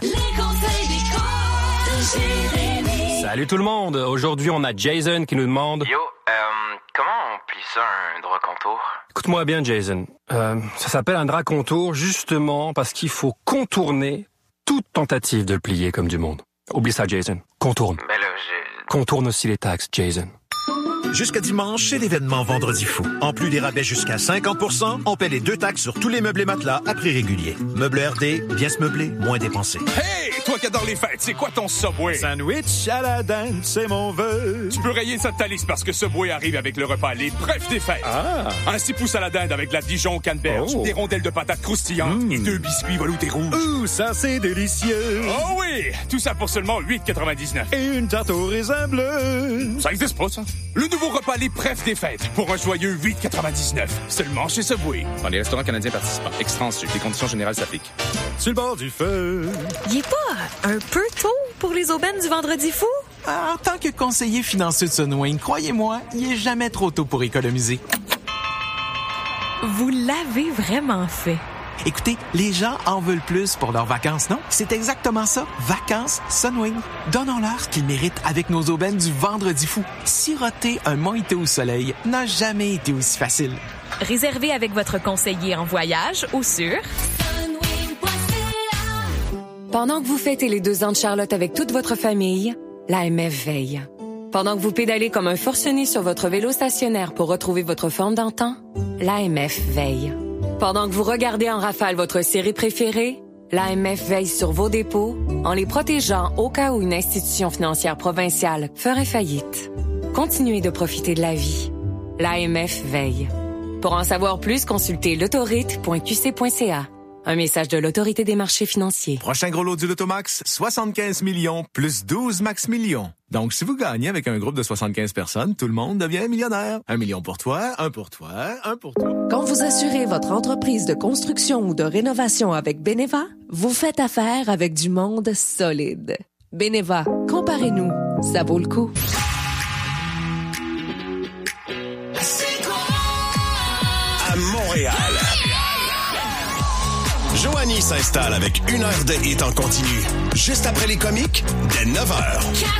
Speaker 19: Salut tout le monde! Aujourd'hui, on a Jason qui nous demande...
Speaker 20: Yo, comment on plie ça, un droit contour?
Speaker 19: Écoute-moi bien, Jason. Ça s'appelle un drap contour justement parce qu'il faut contourner toute tentative de le plier comme du monde. Oublie ça, Jason. Contourne.
Speaker 20: Ben là,
Speaker 19: Contourne aussi les taxes, Jason.
Speaker 21: Jusqu'à dimanche, c'est l'événement Vendredi fou. En plus des rabais jusqu'à 50%, on paie les 2 taxes sur tous les meubles et matelas à prix régulier. Meubles RD, bien se meubler, moins dépensé.
Speaker 10: Hey!
Speaker 13: toi qui adore les fêtes, c'est quoi ton Subway?
Speaker 21: Sandwich à la dinde, c'est mon vœu.
Speaker 13: Tu peux rayer ça de ta liste parce que Subway arrive avec le repas Les Preuves des fêtes.
Speaker 21: Ah.
Speaker 13: Un 6 pouces à la dinde avec de la Dijon canneberge, des rondelles de patates croustillantes et 2 biscuits veloutés rouges.
Speaker 21: Ouh, ça c'est délicieux.
Speaker 13: Oh oui! Tout ça pour seulement 8,99.
Speaker 21: Et une tarte au raisin bleu.
Speaker 13: Ça existe pas, ça? Le nouveau repas Les Preuves des fêtes pour un joyeux 8,99. Seulement chez Subway.
Speaker 7: Dans les restaurants canadiens participants. Extra en sucre. Les conditions générales s'appliquent.
Speaker 21: Sur le bord du feu.
Speaker 22: Il est pas un peu tôt pour les aubaines du Vendredi fou?
Speaker 23: En tant que conseiller financier de Sunwing, croyez-moi, il est jamais trop tôt pour économiser.
Speaker 22: Vous l'avez vraiment fait.
Speaker 23: Écoutez, les gens en veulent plus pour leurs vacances, non? C'est exactement ça. Vacances Sunwing. Donnons-leur ce qu'ils méritent avec nos aubaines du Vendredi fou. Siroter un mojito au soleil n'a jamais été aussi facile.
Speaker 22: Réservez avec votre conseiller en voyage ou sur...
Speaker 14: Pendant que vous fêtez les 2 ans de Charlotte avec toute votre famille, l'AMF veille. Pendant que vous pédalez comme un forcené sur votre vélo stationnaire pour retrouver votre forme d'antan, l'AMF veille. Pendant que vous regardez en rafale votre série préférée, l'AMF veille sur vos dépôts en les protégeant au cas où une institution financière provinciale ferait faillite. Continuez de profiter de la vie. L'AMF veille. Pour en savoir plus, consultez l'autorite.qc.ca. Un message de l'Autorité des marchés financiers.
Speaker 21: Prochain gros lot du Lotomax, 75 millions plus 12 max millions. Donc, si vous gagnez avec un groupe de 75 personnes, tout le monde devient millionnaire. 1 million pour toi, 1 pour toi, 1 pour toi.
Speaker 24: Quand vous assurez votre entreprise de construction ou de rénovation avec Beneva, vous faites affaire avec du monde solide. Beneva, comparez-nous. Ça vaut le coup.
Speaker 10: À Montréal, Joanie s'installe avec 1 heure de hit en continu. Juste après les comiques, dès 9h.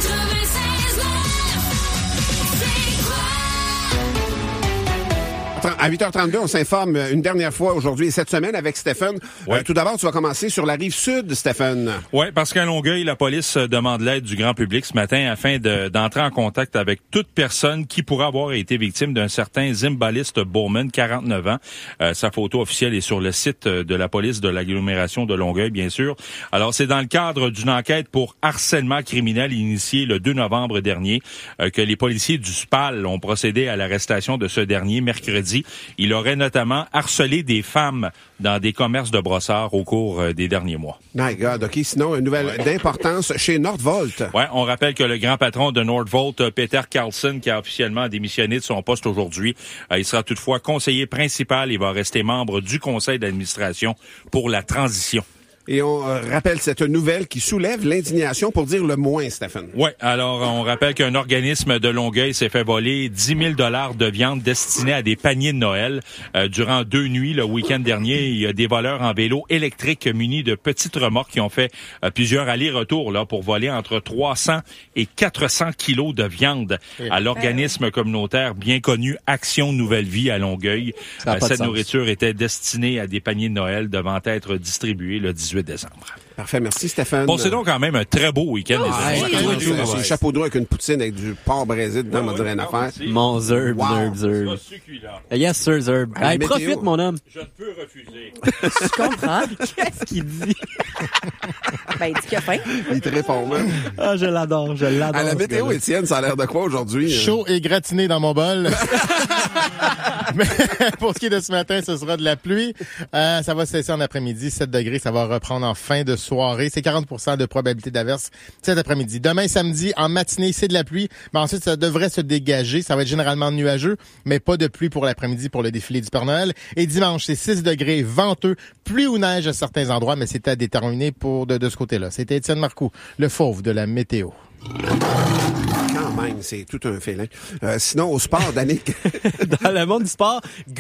Speaker 1: À 8h32, on s'informe une dernière fois aujourd'hui et cette semaine avec Stéphane.
Speaker 25: Ouais.
Speaker 1: Tout d'abord, tu vas commencer sur la rive sud, Stéphane.
Speaker 25: Oui, parce qu'à Longueuil, la police demande l'aide du grand public ce matin afin d'entrer en contact avec toute personne qui pourrait avoir été victime d'un certain zimbaliste Bowman, 49 ans. Sa photo officielle est sur le site de la police de l'agglomération de Longueuil, bien sûr. Alors, c'est dans le cadre d'une enquête pour harcèlement criminel initiée le 2 novembre dernier que les policiers du SPAL ont procédé à l'arrestation de ce dernier mercredi. Il aurait notamment harcelé des femmes dans des commerces de brossards au cours des derniers mois.
Speaker 1: My God, OK. Sinon, une nouvelle d'importance chez Nordvolt.
Speaker 25: Ouais, on rappelle que le grand patron de Nordvolt, Peter Carlson, qui a officiellement démissionné de son poste aujourd'hui, il sera toutefois conseiller principal et va rester membre du conseil d'administration pour la transition.
Speaker 1: Et on rappelle cette nouvelle qui soulève l'indignation pour dire le moins, Stéphane.
Speaker 25: Oui, alors on rappelle qu'un organisme de Longueuil s'est fait voler 10 000 $ de viande destinée à des paniers de Noël. Durant 2 nuits, le week-end dernier, il y a des voleurs en vélo électrique munis de petites remorques qui ont fait plusieurs allers-retours là pour voler entre 300 et 400 kilos de viande à l'organisme communautaire bien connu Action Nouvelle Vie à Longueuil. Cette nourriture était destinée à des paniers de Noël devant être distribuée le 18 décembre.
Speaker 1: Parfait, merci Stéphane.
Speaker 25: Bon, c'est donc quand même un très beau week-end.
Speaker 1: C'est un chapeau de roue avec une poutine avec du porc braisé dedans, on va dire une affaire.
Speaker 2: Mon Zerb, Zerb. Yes, sir, Zerb. Hey, profite, mon homme.
Speaker 25: Je ne peux refuser.
Speaker 3: Je comprends.
Speaker 2: Qu'est-ce qu'il dit?
Speaker 3: Ben, il dit qu'il a faim.
Speaker 1: Il te répond, même.
Speaker 2: Ah, je l'adore.
Speaker 1: À la météo, Étienne, ça a l'air de quoi aujourd'hui?
Speaker 4: Chaud et gratiné dans mon bol. Mais pour ce qui est de ce matin, ce sera de la pluie. Ça va cesser en après-midi, 7 degrés. Ça va reprendre en fin de soirée. C'est 40% de probabilité d'averse cet après-midi. Demain, samedi, en matinée, c'est de la pluie. Mais ensuite, ça devrait se dégager. Ça va être généralement nuageux, mais pas de pluie pour l'après-midi pour le défilé du Père Noël. Et dimanche, c'est 6 degrés, venteux, pluie ou neige à certains endroits, mais c'est à déterminer pour de ce côté-là. C'était Étienne Marcoux, le fauve de la météo.
Speaker 1: Quand même, c'est tout un félin. Sinon, au sport, Danick.
Speaker 2: Dans le monde du sport,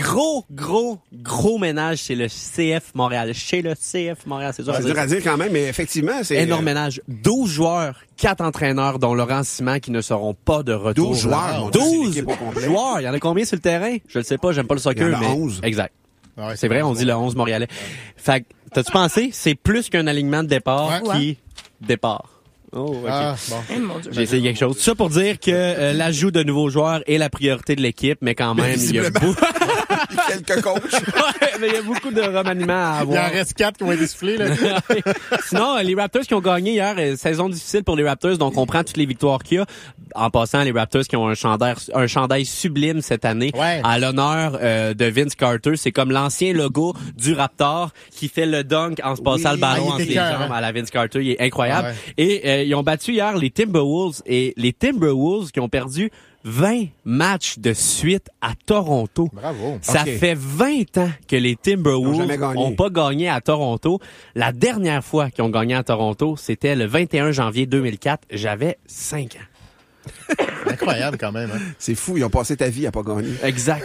Speaker 2: gros ménage chez le CF Montréal. Chez le CF Montréal, c'est dur
Speaker 1: à dire quand même, mais effectivement, c'est...
Speaker 2: Énorme ménage. 12 joueurs, 4 entraîneurs, dont Laurent Simon, qui ne seront pas de retour.
Speaker 1: 12 joueurs.
Speaker 2: 12 joueurs. Il y en a combien sur le terrain? Je le sais pas, j'aime pas le soccer.
Speaker 1: Il y en a
Speaker 2: mais
Speaker 1: 11.
Speaker 2: Exact.
Speaker 4: Ouais,
Speaker 2: c'est vrai, on dit le 11 montréalais. Fait que, t'as-tu pensé? C'est plus qu'un alignement de départ qui départ. Oh, OK.
Speaker 4: Ah, bon.
Speaker 2: J'ai essayé quelque chose. Tout ça pour dire que l'ajout de nouveaux joueurs est la priorité de l'équipe, mais quand même, il y a beaucoup...
Speaker 1: Quelques coachs.
Speaker 2: Ouais, mais il y a beaucoup de remaniements à avoir.
Speaker 4: Il en reste 4 qui vont être essoufflés, là.
Speaker 2: Sinon, les Raptors qui ont gagné hier, saison difficile pour les Raptors, donc on prend toutes les victoires qu'il y a. En passant, les Raptors qui ont un chandail sublime cette année, à l'honneur de Vince Carter. C'est comme l'ancien logo du Raptor qui fait le dunk en se passant le ballon entre les jambes à la Vince Carter. Il est incroyable. Et ils ont battu hier les Timberwolves, et les Timberwolves qui ont perdu 20 matchs de suite à Toronto.
Speaker 4: Bravo.
Speaker 2: Ça fait 20 ans que les Timberwolves n'ont pas gagné à Toronto. La dernière fois qu'ils ont gagné à Toronto, c'était le 21 janvier 2004. J'avais 5 ans.
Speaker 4: Incroyable quand même. Hein?
Speaker 1: C'est fou, ils ont passé ta vie à pas gagner.
Speaker 2: Exact.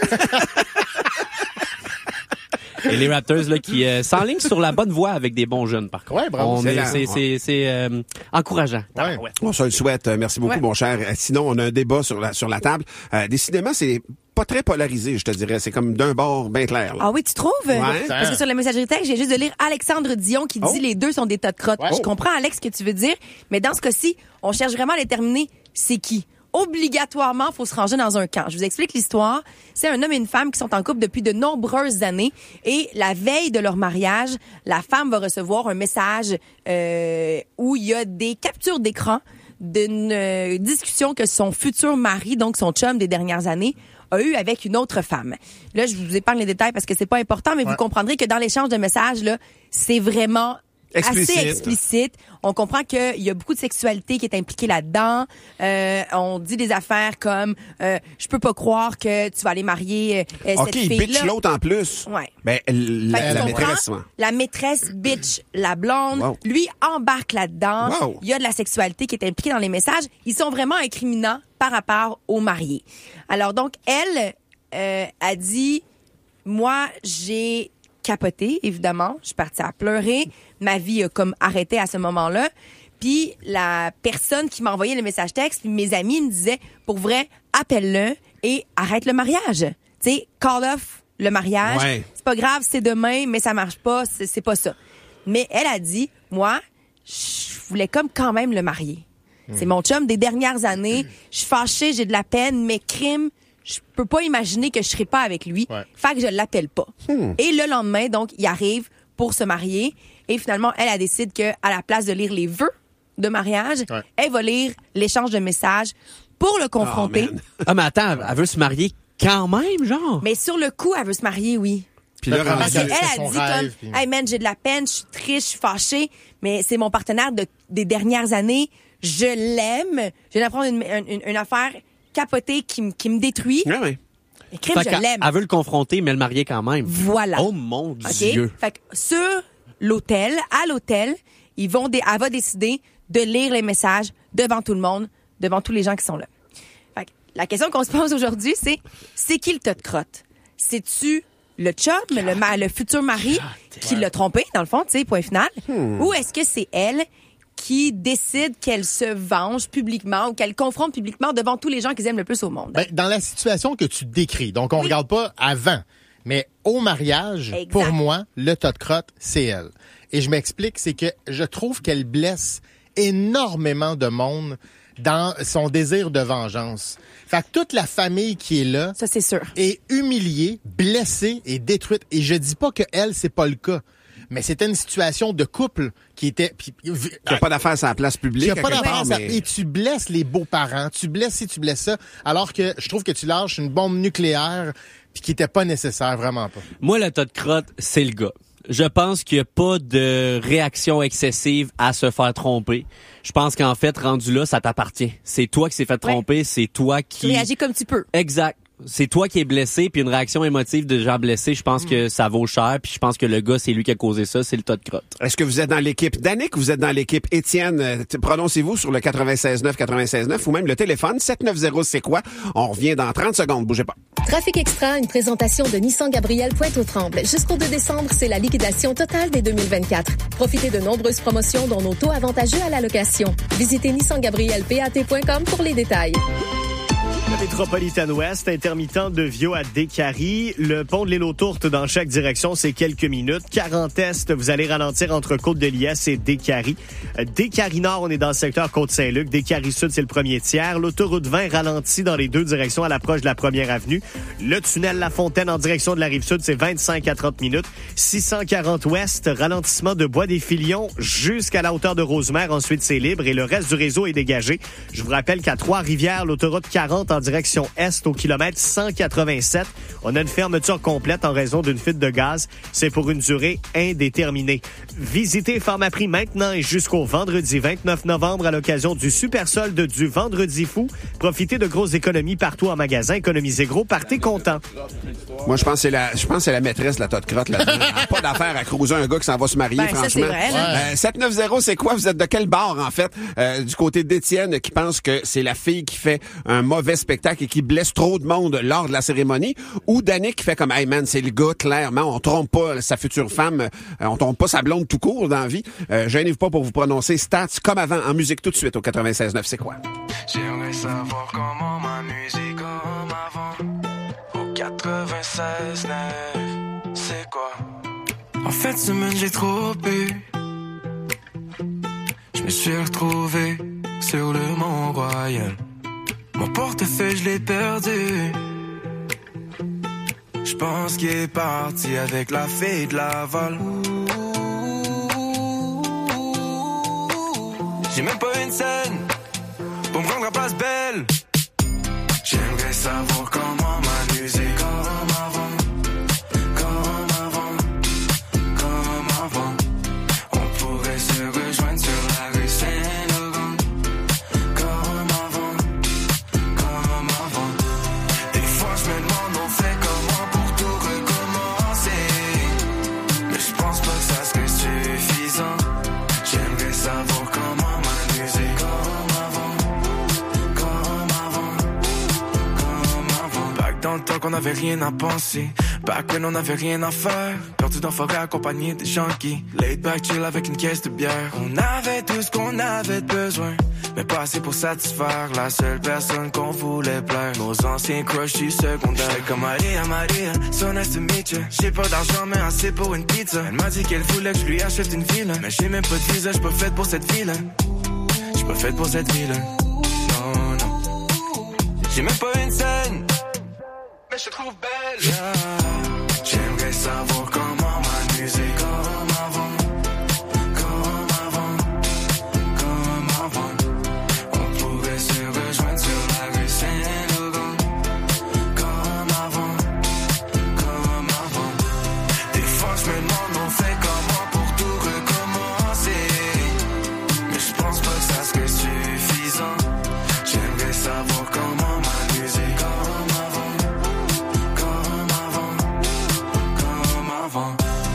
Speaker 2: Et les Raptors là qui s'enlignent sur la bonne voie avec des bons jeunes, par contre.
Speaker 4: Ouais, bravo.
Speaker 2: C'est encourageant.
Speaker 1: Ouais. On se le souhaite. Merci beaucoup, mon cher. Sinon, on a un débat sur la table. Décidément, c'est pas très polarisé, je te dirais. C'est comme d'un bord bien clair. Là.
Speaker 3: Ah oui, tu trouves?
Speaker 1: Ouais.
Speaker 3: Parce que sur la messagerie texte, j'ai juste de lire Alexandre Dion qui dit les deux sont des tas de crottes. Je comprends, Alex, ce que tu veux dire, mais dans ce cas-ci, on cherche vraiment à déterminer c'est qui. Obligatoirement, faut se ranger dans un camp. Je vous explique l'histoire. C'est un homme et une femme qui sont en couple depuis de nombreuses années et la veille de leur mariage, la femme va recevoir un message où il y a des captures d'écran d'une discussion que son futur mari, donc son chum des dernières années, a eu avec une autre femme. Là, je vous épargne les détails parce que c'est pas important, mais vous comprendrez que dans l'échange de messages, là, c'est vraiment assez explicite. On comprend qu'il y a beaucoup de sexualité qui est impliquée là-dedans. On dit des affaires comme je peux pas croire que tu vas aller marier cette fille-là.
Speaker 1: OK, bitch l'autre en plus.
Speaker 3: Ouais.
Speaker 1: Ben, la maîtresse.
Speaker 3: La maîtresse bitch la blonde. Wow. Lui embarque là-dedans. Wow. Il y a de la sexualité qui est impliquée dans les messages. Ils sont vraiment incriminants par rapport aux mariés. Alors donc, elle a dit, moi, j'ai capoté, évidemment. Je suis partie à pleurer. Ma vie a comme arrêté à ce moment-là. Puis la personne qui m'a envoyé le message texte, puis mes amis me disaient, pour vrai, appelle-le et arrête le mariage. Tu sais, call off le mariage. Ouais. C'est pas grave, c'est demain, mais ça marche pas, c'est pas ça. Mais elle a dit, moi, je voulais comme quand même le marier. C'est mon chum des dernières années. Je suis fâchée, j'ai de la peine, mais crime, je peux pas imaginer que je serai pas avec lui. Fait que je l'appelle pas. Et le lendemain, donc, il arrive pour se marier. Et finalement, elle décide que à la place de lire les vœux de mariage, elle va lire l'échange de messages pour le confronter.
Speaker 2: Mais attends, elle veut se marier quand même, genre?
Speaker 3: Mais sur le coup, elle veut se marier, oui.
Speaker 1: Puis là,
Speaker 3: parce qu'elle a dit comme, hey man, j'ai de la peine, je suis triste, je suis fâchée, mais c'est mon partenaire des dernières années. Je l'aime. Je viens d'apprendre une affaire capotée qui me détruit.
Speaker 1: Ouais.
Speaker 3: Crime, je l'aime.
Speaker 2: Elle veut le confronter, mais le marier quand même.
Speaker 3: Voilà.
Speaker 2: Oh mon Dieu.
Speaker 3: Fait que sur l'hôtel, à l'hôtel, elle va décider de lire les messages devant tout le monde, devant tous les gens qui sont là. Fait que la question qu'on se pose aujourd'hui, c'est qui le tas de crotte? C'est-tu le chum, le futur mari qui l'a trompé, dans le fond, tu sais, point final? Ou est-ce que c'est elle qui décide qu'elle se venge publiquement ou qu'elle confronte publiquement devant tous les gens qu'ils aiment le plus au monde?
Speaker 4: Ben, dans la situation que tu décris, donc on regarde pas avant, mais au mariage, pour moi, le tas de crotte, c'est elle. Et je m'explique, c'est que je trouve qu'elle blesse énormément de monde dans son désir de vengeance. Fait que toute la famille qui est là,
Speaker 3: ça c'est sûr,
Speaker 4: est humiliée, blessée et détruite. Et je dis pas que elle, c'est pas le cas. Mais c'était une situation de couple qui était...
Speaker 1: Il n'y a pas d'affaire sur la place publique.
Speaker 4: Il n'y a pas d'affaire. Et tu blesses les beaux-parents, tu blesses ci, tu blesses ça, alors que je trouve que tu lâches une bombe nucléaire puis qui était pas nécessaire, vraiment pas.
Speaker 2: Moi, le tas de crotte, c'est le gars. Je pense qu'il n'y a pas de réaction excessive à se faire tromper. Je pense qu'en fait, rendu là, ça t'appartient. C'est toi qui s'est fait tromper, c'est toi qui...
Speaker 3: Tu réagis comme tu peux.
Speaker 2: Exact. C'est toi qui es blessé, puis une réaction émotive de gens blessés, je pense que ça vaut cher, puis je pense que le gars, c'est lui qui a causé ça, c'est le tas de crotte.
Speaker 1: Est-ce que vous êtes dans l'équipe Danick ou vous êtes dans l'équipe Étienne? Prononcez-vous sur le 96.9, 96.9 ou même le téléphone 790 c'est quoi? On revient dans 30 secondes, bougez pas.
Speaker 6: Trafic Extra, une présentation de Nissan Gabriel Pointe-aux-Trembles. Jusqu'au 2 décembre, c'est la liquidation totale des 2024. Profitez de nombreuses promotions dont nos taux avantageux à la location. Visitez nissangabrielpat.com pour les détails.
Speaker 5: Métropolitaine Ouest, intermittent de Viau à Décarie. Le pont de l'île aux Tourtes dans chaque direction, c'est quelques minutes. 40 Est, vous allez ralentir entre Côte-de-Liesse et Décarie. Décarie Nord, on est dans le secteur Côte-Saint-Luc. Décarie Sud, c'est le premier tiers. L'autoroute 20 ralentit dans les deux directions à l'approche de la première avenue. Le tunnel La Fontaine en direction de la Rive-Sud, c'est 25 à 30 minutes. 640 Ouest, ralentissement de Bois-des-Filions jusqu'à la hauteur de Rosemère. Ensuite, c'est libre et le reste du réseau est dégagé. Je vous rappelle qu'à Trois-Rivières, l'autoroute 40 en direction est au kilomètre 187. On a une fermeture complète en raison d'une fuite de gaz. C'est pour une durée indéterminée. Visitez Pharmaprix maintenant et jusqu'au vendredi 29 novembre à l'occasion du super solde du Vendredi fou. Profitez de grosses économies partout en magasin. Économisez gros, partez content.
Speaker 1: Moi, je pense que c'est la maîtresse de la Todd Crotte là-dedans. Elle a pas d'affaire à cruiser un gars qui s'en va se marier, franchement.
Speaker 3: Ça, c'est vrai, là.
Speaker 1: 790, c'est quoi? Vous êtes de quel bord, en fait? Du côté d'Étienne, qui pense que c'est la fille qui fait un mauvais spectacle et qui blesse trop de monde lors de la cérémonie, ou Danick qui fait comme, hey man, c'est le gars, clairement, on trompe pas sa future femme, on trompe pas sa blonde tout court dans la vie. Gênez-vous pas pour vous prononcer Stats comme avant, en musique tout de suite au 96.9, c'est quoi?
Speaker 8: J'aimerais savoir comment ma musique comme avant, au 96.9, c'est quoi? En fin de semaine, j'ai trop bu, je me suis retrouvé sur le Mont-Royal. Mon portefeuille, je l'ai perdu. Je pense qu'il est parti avec la fille de Laval. J'ai même pas une scène pour me rendre à Place Belle. J'aimerais savoir comment ma musique comme avant, comme avant, comme avant. On pourrait se rejoindre sur la rue Saint-Laurent. Comme avant, comme avant. Des fois je me demande on fait comment pour tout recommencer. Mais je pense pas que ça serait suffisant. J'aimerais savoir comment ma musique comme avant, comme avant, comme avant. Back dans le temps qu'on avait rien à penser, back when on avait rien à faire, perdu dans forêt accompagné des junkies, laid back chill avec une caisse de bière. On avait tout ce qu'on avait besoin, mais pas assez pour satisfaire la seule personne qu'on voulait plaire. Nos anciens crushs du secondaire. J'étais comme Maria, so nice to meet you. J'ai pas d'argent mais assez pour une pizza. Elle m'a dit qu'elle voulait que je lui achète une ville, mais j'ai même pas de visa, j'suis pas faite pour cette ville. J'suis pas faite pour cette ville. Non, non. J'ai même pas une scène, mais je te trouve belle. Yeah. J'aimerais savoir comment ma musique comme avant, comme avant, comme avant. On pourrait se rejoindre sur la rue Saint-Laurent. Comme avant, comme avant. Des fois je me demande on fait comment pour tout recommencer. Mais je pense pas que ça serait suffisant. J'aimerais savoir comment ma musique comme avant, comme avant, comme avant.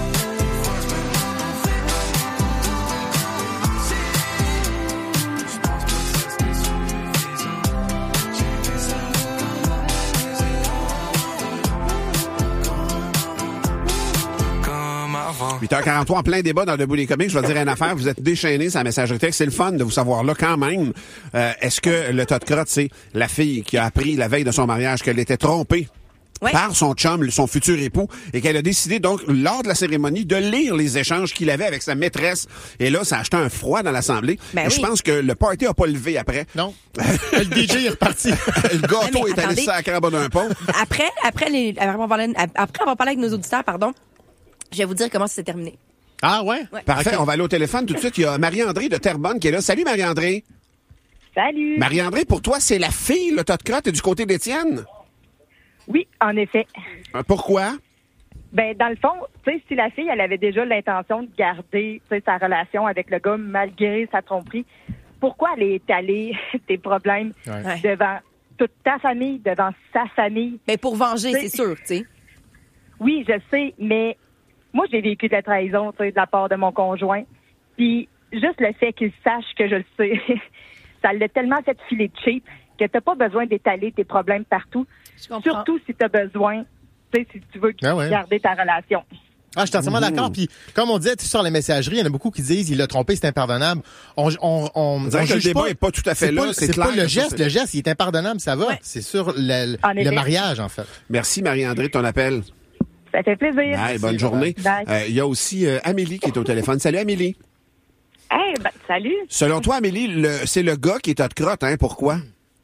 Speaker 8: Comme avant.
Speaker 1: 8h43, en plein débat dans Debout les comiques. Je vais dire une affaire. Vous êtes déchaînés sur la messagerie texte. C'est le fun de vous savoir là quand même. Est-ce que le tas de crotte, c'est la fille qui a appris la veille de son mariage qu'elle était trompée par son chum, son futur époux, et qu'elle a décidé donc, lors de la cérémonie, de lire les échanges qu'il avait avec sa maîtresse. Et là, ça a acheté un froid dans l'Assemblée. Je pense que le party a pas levé après.
Speaker 4: Non. Le DJ est reparti.
Speaker 1: Le gâteau est allé sacrer en bas d'un pont.
Speaker 3: Après, on va parler avec nos auditeurs, pardon. Je vais vous dire comment ça s'est terminé.
Speaker 4: Ah ouais?
Speaker 1: Parfait,
Speaker 4: Okay.
Speaker 1: on va aller au téléphone tout de suite. Il y a Marie-André de Terrebonne qui est là. Salut Marie-André.
Speaker 9: Salut.
Speaker 1: Marie-André, pour toi, c'est la fille, le tas de crotte, du côté d'Étienne?
Speaker 9: Oui, en effet.
Speaker 1: Pourquoi?
Speaker 9: Ben, dans le fond, tu sais, si la fille, elle avait déjà l'intention de garder, tu sais, sa relation avec le gars malgré sa tromperie, pourquoi elle est étalée tes problèmes devant toute ta famille, devant sa famille?
Speaker 3: Mais pour venger, c'est sûr, tu sais.
Speaker 9: Oui, je sais, mais moi, j'ai vécu de la trahison, tu sais, de la part de mon conjoint. Puis, juste le fait qu'il sache que je le sais, ça l'a tellement fait filer cheap que t'as pas besoin d'étaler tes problèmes partout. Surtout si t'as besoin, tu sais, si tu veux garder ta relation.
Speaker 4: Ah, je suis entièrement d'accord. Puis, comme on disait sur la messagerie, il y en a beaucoup qui disent il l'a trompé, c'est impardonnable. On
Speaker 1: dirait que le débat n'est pas tout à fait là. C'est clair.
Speaker 4: Pas le geste. Le geste, il est impardonnable, ça va. Ouais. C'est sur le mariage, en fait.
Speaker 1: Merci, Marie-André, de ton appel.
Speaker 9: Ça fait plaisir.
Speaker 1: Hey, bonne journée. Il y a aussi Amélie qui est au téléphone. Salut, Amélie.
Speaker 11: Hey, salut.
Speaker 1: Selon toi, Amélie, c'est le gars qui est à de crotte, hein? Pourquoi?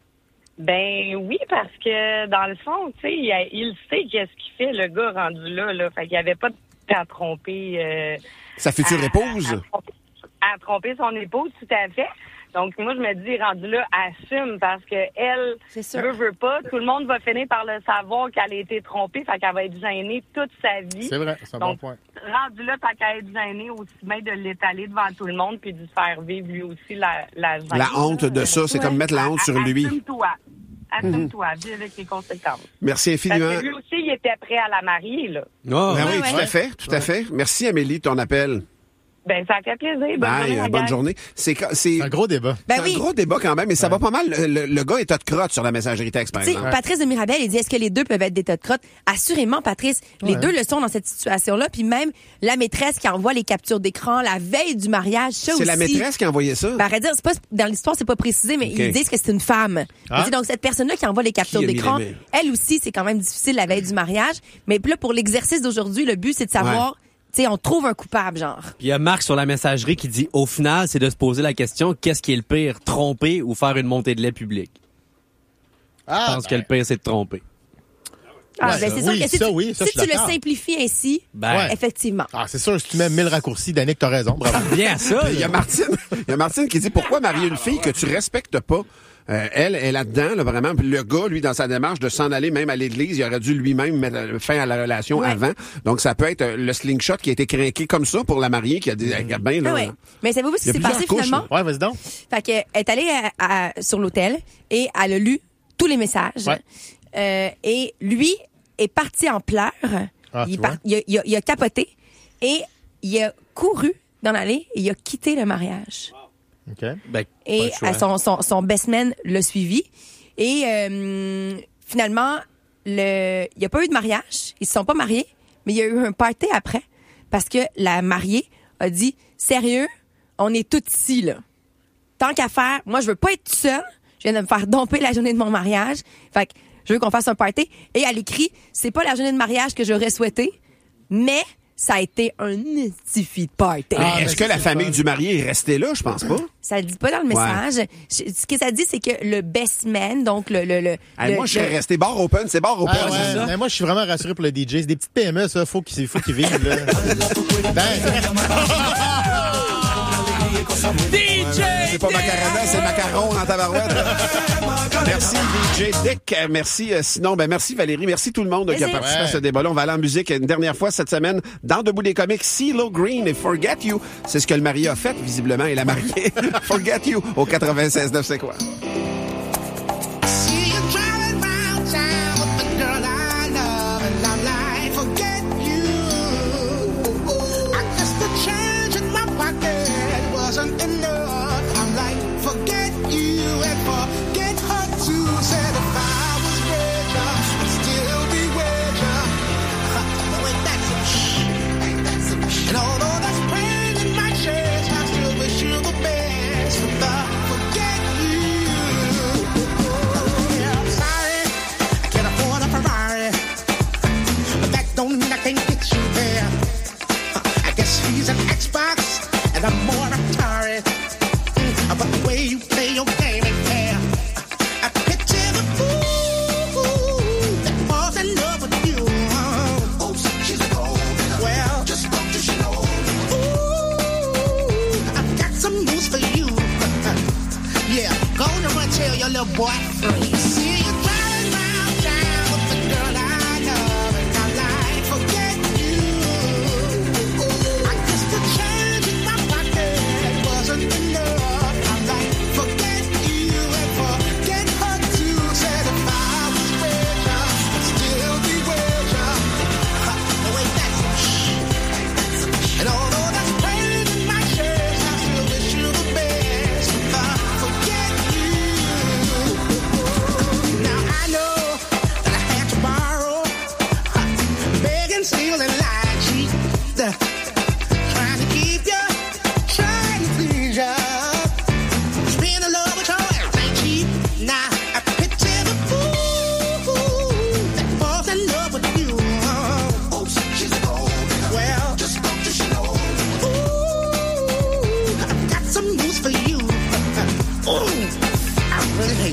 Speaker 11: Ben oui, parce que dans le fond, tu sais, il sait qu'est-ce qu'il fait, le gars rendu là. Fait qu'il n'y avait pas de à tromper...
Speaker 1: sa future épouse?
Speaker 11: À tromper son épouse, tout à fait. Donc, moi, je me dis, rendu là, assume, parce que elle veut pas. Tout le monde va finir par le savoir qu'elle a été trompée, fait qu'elle va être gênée toute sa vie.
Speaker 4: C'est vrai, c'est un bon point.
Speaker 11: Rendu là, tant qu'elle est gênée, aussi bien de l'étaler devant tout le monde puis de faire vivre lui aussi la gêne.
Speaker 1: La honte de ça, c'est comme mettre la honte sur lui.
Speaker 11: Assume-toi, vis avec les conséquences.
Speaker 1: Merci infiniment.
Speaker 11: Parce que lui aussi, il était prêt à la marier, là.
Speaker 1: Oh, ben oui, tout à fait. Merci, Amélie, de ton appel.
Speaker 11: Ben, ça fait plaisir.
Speaker 1: Bonne journée. C'est
Speaker 4: un gros débat.
Speaker 1: C'est un gros débat quand même, mais ça va pas mal. Le gars est tas de crotte sur la messagerie texte, par exemple.
Speaker 3: Patrice de Mirabel, il dit, est-ce que les deux peuvent être des tas de crotte? Assurément, Patrice. Les deux le sont dans cette situation-là. Puis même la maîtresse qui envoie les captures d'écran la veille du mariage, ça aussi.
Speaker 1: C'est la maîtresse qui a envoyé ça?
Speaker 3: Ben, à dire, c'est pas, dans l'histoire, c'est pas précisé, mais ils disent que c'est une femme. Donc, cette personne-là qui envoie les captures d'écran, elle aussi, c'est quand même difficile la veille du mariage. Mais là, pour l'exercice d'aujourd'hui, le but, c'est de savoir... Tu sais, on trouve un coupable, genre.
Speaker 2: Puis il y a Marc sur la messagerie qui dit, au final, c'est de se poser la question, qu'est-ce qui est le pire, tromper ou faire une montée de lait publique? Je pense que le pire, c'est de tromper.
Speaker 3: C'est sûr que si tu le simplifies ainsi, effectivement.
Speaker 4: C'est sûr, si tu mets 1000 raccourcis, Danick, t'as raison. Bravo.
Speaker 2: Bien ça.
Speaker 1: Il y a Martine qui dit, pourquoi marier une fille que tu respectes pas? Elle est là-dedans, là, vraiment. Puis le gars, lui, dans sa démarche de s'en aller même à l'église, il aurait dû lui-même mettre fin à la relation avant. Donc, ça peut être le slingshot qui a été craqué comme ça pour la mariée qui a dit, ben là.
Speaker 3: Mais savez-vous ce qui s'est passé finalement?
Speaker 4: Ouais, vas-y donc.
Speaker 3: Fait qu'elle est allée sur l'hôtel et elle a lu tous les messages. Et lui est parti en pleurs. Il a capoté et il a couru dans l'allée et il a quitté le mariage.
Speaker 4: Okay.
Speaker 3: Et son best man l'a suivi. Et finalement, il n'y a pas eu de mariage. Ils se sont pas mariés, mais il y a eu un party après. Parce que la mariée a dit, sérieux, on est tous ici, là. Tant qu'à faire, moi, je veux pas être toute seule. Je viens de me faire domper la journée de mon mariage. Fait que je veux qu'on fasse un party. Et elle écrit, c'est pas la journée de mariage que j'aurais souhaité, mais ça a été un édifié de party.
Speaker 1: Est-ce que la famille du marié est restée là? Je pense pas.
Speaker 3: Ça le dit pas dans le message. Ce que ça dit, c'est que le best man, donc
Speaker 1: moi, je serais resté bar open. C'est bar open, c'est ça?
Speaker 4: Mais moi, je suis vraiment rassuré pour le DJ. C'est des petites PME, ça. Faut qu'ils vivent, là.
Speaker 1: DJ! C'est pas Macarena, c'est Macaron dans ta barouette. Merci DJ Dick, merci. Sinon, merci Valérie, merci tout le monde qui a participé à ce débat-là. On va aller en musique une dernière fois cette semaine dans Debout des comiques. CeeLo Green et Forget You, c'est ce que le marié a fait visiblement et la mariée. Forget You au 96.9, c'est quoi?
Speaker 12: And I'm more Atari, but the way you play your game ain't fair. I picture the fool that falls in love with you. Oops, she's a gold digger. Well, just don't you know? Ooh, I've got some news for you. Yeah, go on and tell your little boy. See you driving round town with the girl I love, and I'm like, forget you. I guess the change in my pocket wasn't enough. I'm like, forget you and forget her too. Said if I was richer, I'd still be richer. No, ain't that some shit? And although that's pain in my chest, I still wish you the best. If I forget you. Now I know that I had to borrow, beg and steal and lie, cheat.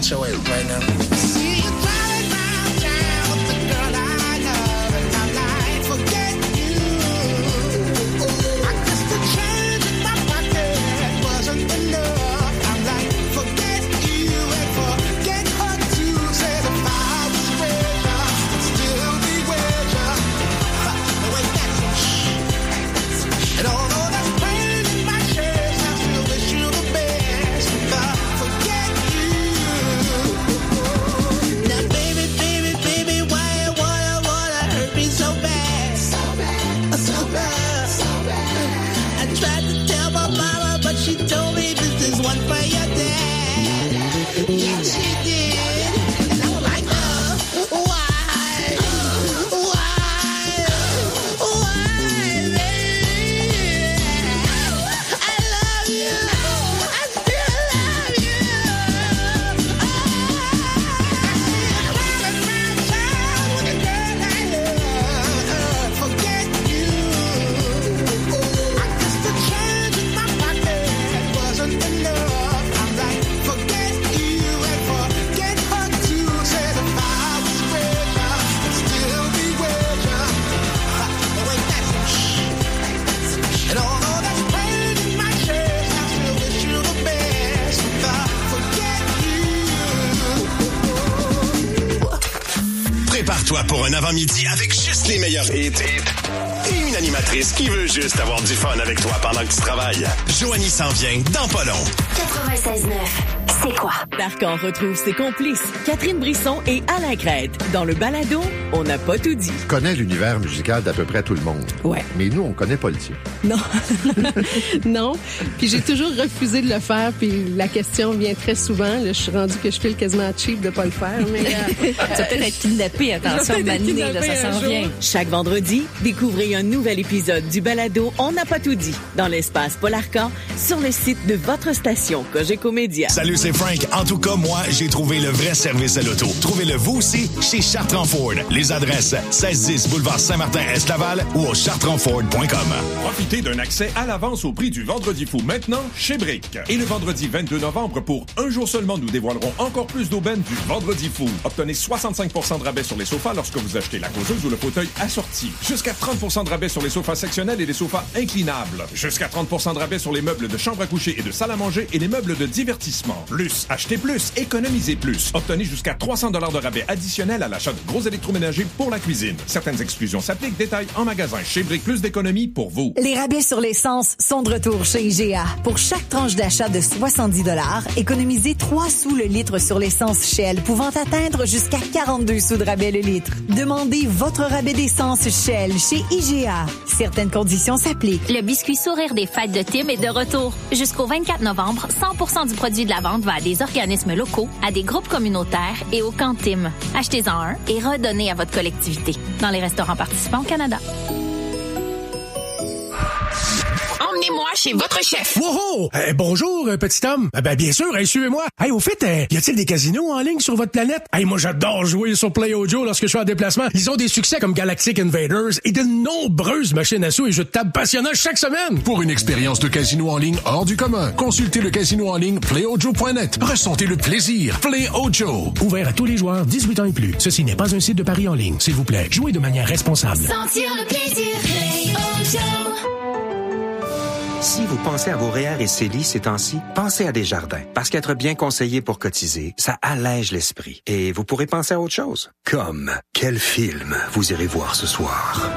Speaker 12: your way right now. See you driving round town with the girl I love, and I'm like, forget you. I guess the change in my pocket wasn't enough. I'm like, forget you and forget her too. Said if I was richer, I'd still be with ya. But wait, that's some shit. And although that's pain in my chest, I still wish you the best. But forget you. Now, baby, baby, baby, why you wanna hurt me so bad? So bad, so bad, so bad. I tried to tell my mama, but she told me this is one for your dad. Yeah, she did. And I was like, why? Baby? I love you. I still love you. Forget you. I guess the change in my pocket wasn't enough. I'm like, forget you and forget her too. Said if I was richer, I'd still be with ya. Wait, that's some shit. And although that's pain in my chest, I still wish you the best. But forget you.
Speaker 10: Prépare-toi pour un avant-midi avec juste les meilleurs hits et une animatrice qui veut juste avoir du fun avec toi pendant que tu travailles. Joanie s'en vient dans pas long.
Speaker 15: 96.9, c'est quoi?
Speaker 16: Arcan retrouve ses complices, Catherine Brisson et Alain Crête. Dans le balado, on n'a pas tout dit.
Speaker 17: Je connais l'univers musical d'à peu près tout le monde.
Speaker 16: Ouais.
Speaker 17: Mais nous, on connaît pas le tien.
Speaker 18: Non. Non. Puis j'ai toujours refusé de le faire. Puis la question vient très souvent. Là, je suis rendue que je file quasiment cheap de pas le faire. Mais
Speaker 16: tu vas peut-être être kidnappé. Attention, Maninée, là, ça s'en vient. Chaque vendredi, découvrez un nouvel épisode du balado On n'a pas tout dit dans l'espace Paul Arcan sur le site de votre station Cogeco Média.
Speaker 20: Salut, c'est Frank. En tout cas, moi, j'ai trouvé le vrai service à l'auto. Trouvez-le vous aussi chez Chartrand Ford. Les adresses 1610 boulevard Saint-Martin-Est Laval ou au chartrandford.com.
Speaker 26: Profitez d'un accès à l'avance au prix du Vendredi fou maintenant chez Brick. Et le vendredi 22 novembre, pour un jour seulement, nous dévoilerons encore plus d'aubaines du Vendredi fou. Obtenez 65% de rabais sur les sofas lorsque vous achetez la causeuse ou le fauteuil assorti. Jusqu'à 30% de rabais sur les sofas sectionnels et les sofas inclinables. Jusqu'à 30% de rabais sur les meubles de chambre à coucher et de salle à manger et les meubles de divertissement. Plus, achetez plus, économisez plus. Obtenez jusqu'à 300 $ de rabais additionnels à l'achat de gros électroménagers pour la cuisine. Certaines exclusions s'appliquent. Détails en magasin. Chez Brick, plus d'économies pour vous.
Speaker 27: Les rabais sur l'essence sont de retour chez IGA. Pour chaque tranche d'achat de 70 $, économisez 3 sous le litre sur l'essence Shell, pouvant atteindre jusqu'à 42 sous de rabais le litre. Demandez votre rabais d'essence Shell chez IGA. Certaines conditions s'appliquent.
Speaker 28: Le biscuit sourire des fêtes de Tim est de retour. Jusqu'au 24 novembre, 100% du produit de la vente va à des organismes locaux, à des groupes communautaires et au camp Tim. Achetez-en un et redonnez à votre collectivité. Dans les restaurants participants au Canada.
Speaker 29: Emmenez-moi chez votre chef.
Speaker 30: Wow! Bonjour, petit homme. Bien sûr, suivez-moi. Au fait, y a-t-il des casinos en ligne sur votre planète? Moi, j'adore jouer sur Play Audio lorsque je suis en déplacement. Ils ont des succès comme Galactic Invaders et de nombreuses machines à sous et jeux de table passionnants chaque semaine.
Speaker 31: Pour une expérience de casino en ligne hors du commun, consultez le casino en ligne PlayOjo.net. Ressentez le plaisir. Play Ojo.
Speaker 30: Ouvert à tous les joueurs 18 ans et plus. Ceci n'est pas un site de paris en ligne. S'il vous plaît, jouez de manière responsable.
Speaker 15: Sentir le plaisir, Play Ojo.
Speaker 32: Si vous pensez à vos REER et CELI ces temps-ci, pensez à Desjardins. Parce qu'être bien conseillé pour cotiser, ça allège l'esprit. Et vous pourrez penser à autre chose. Comme, quel film vous irez voir ce soir?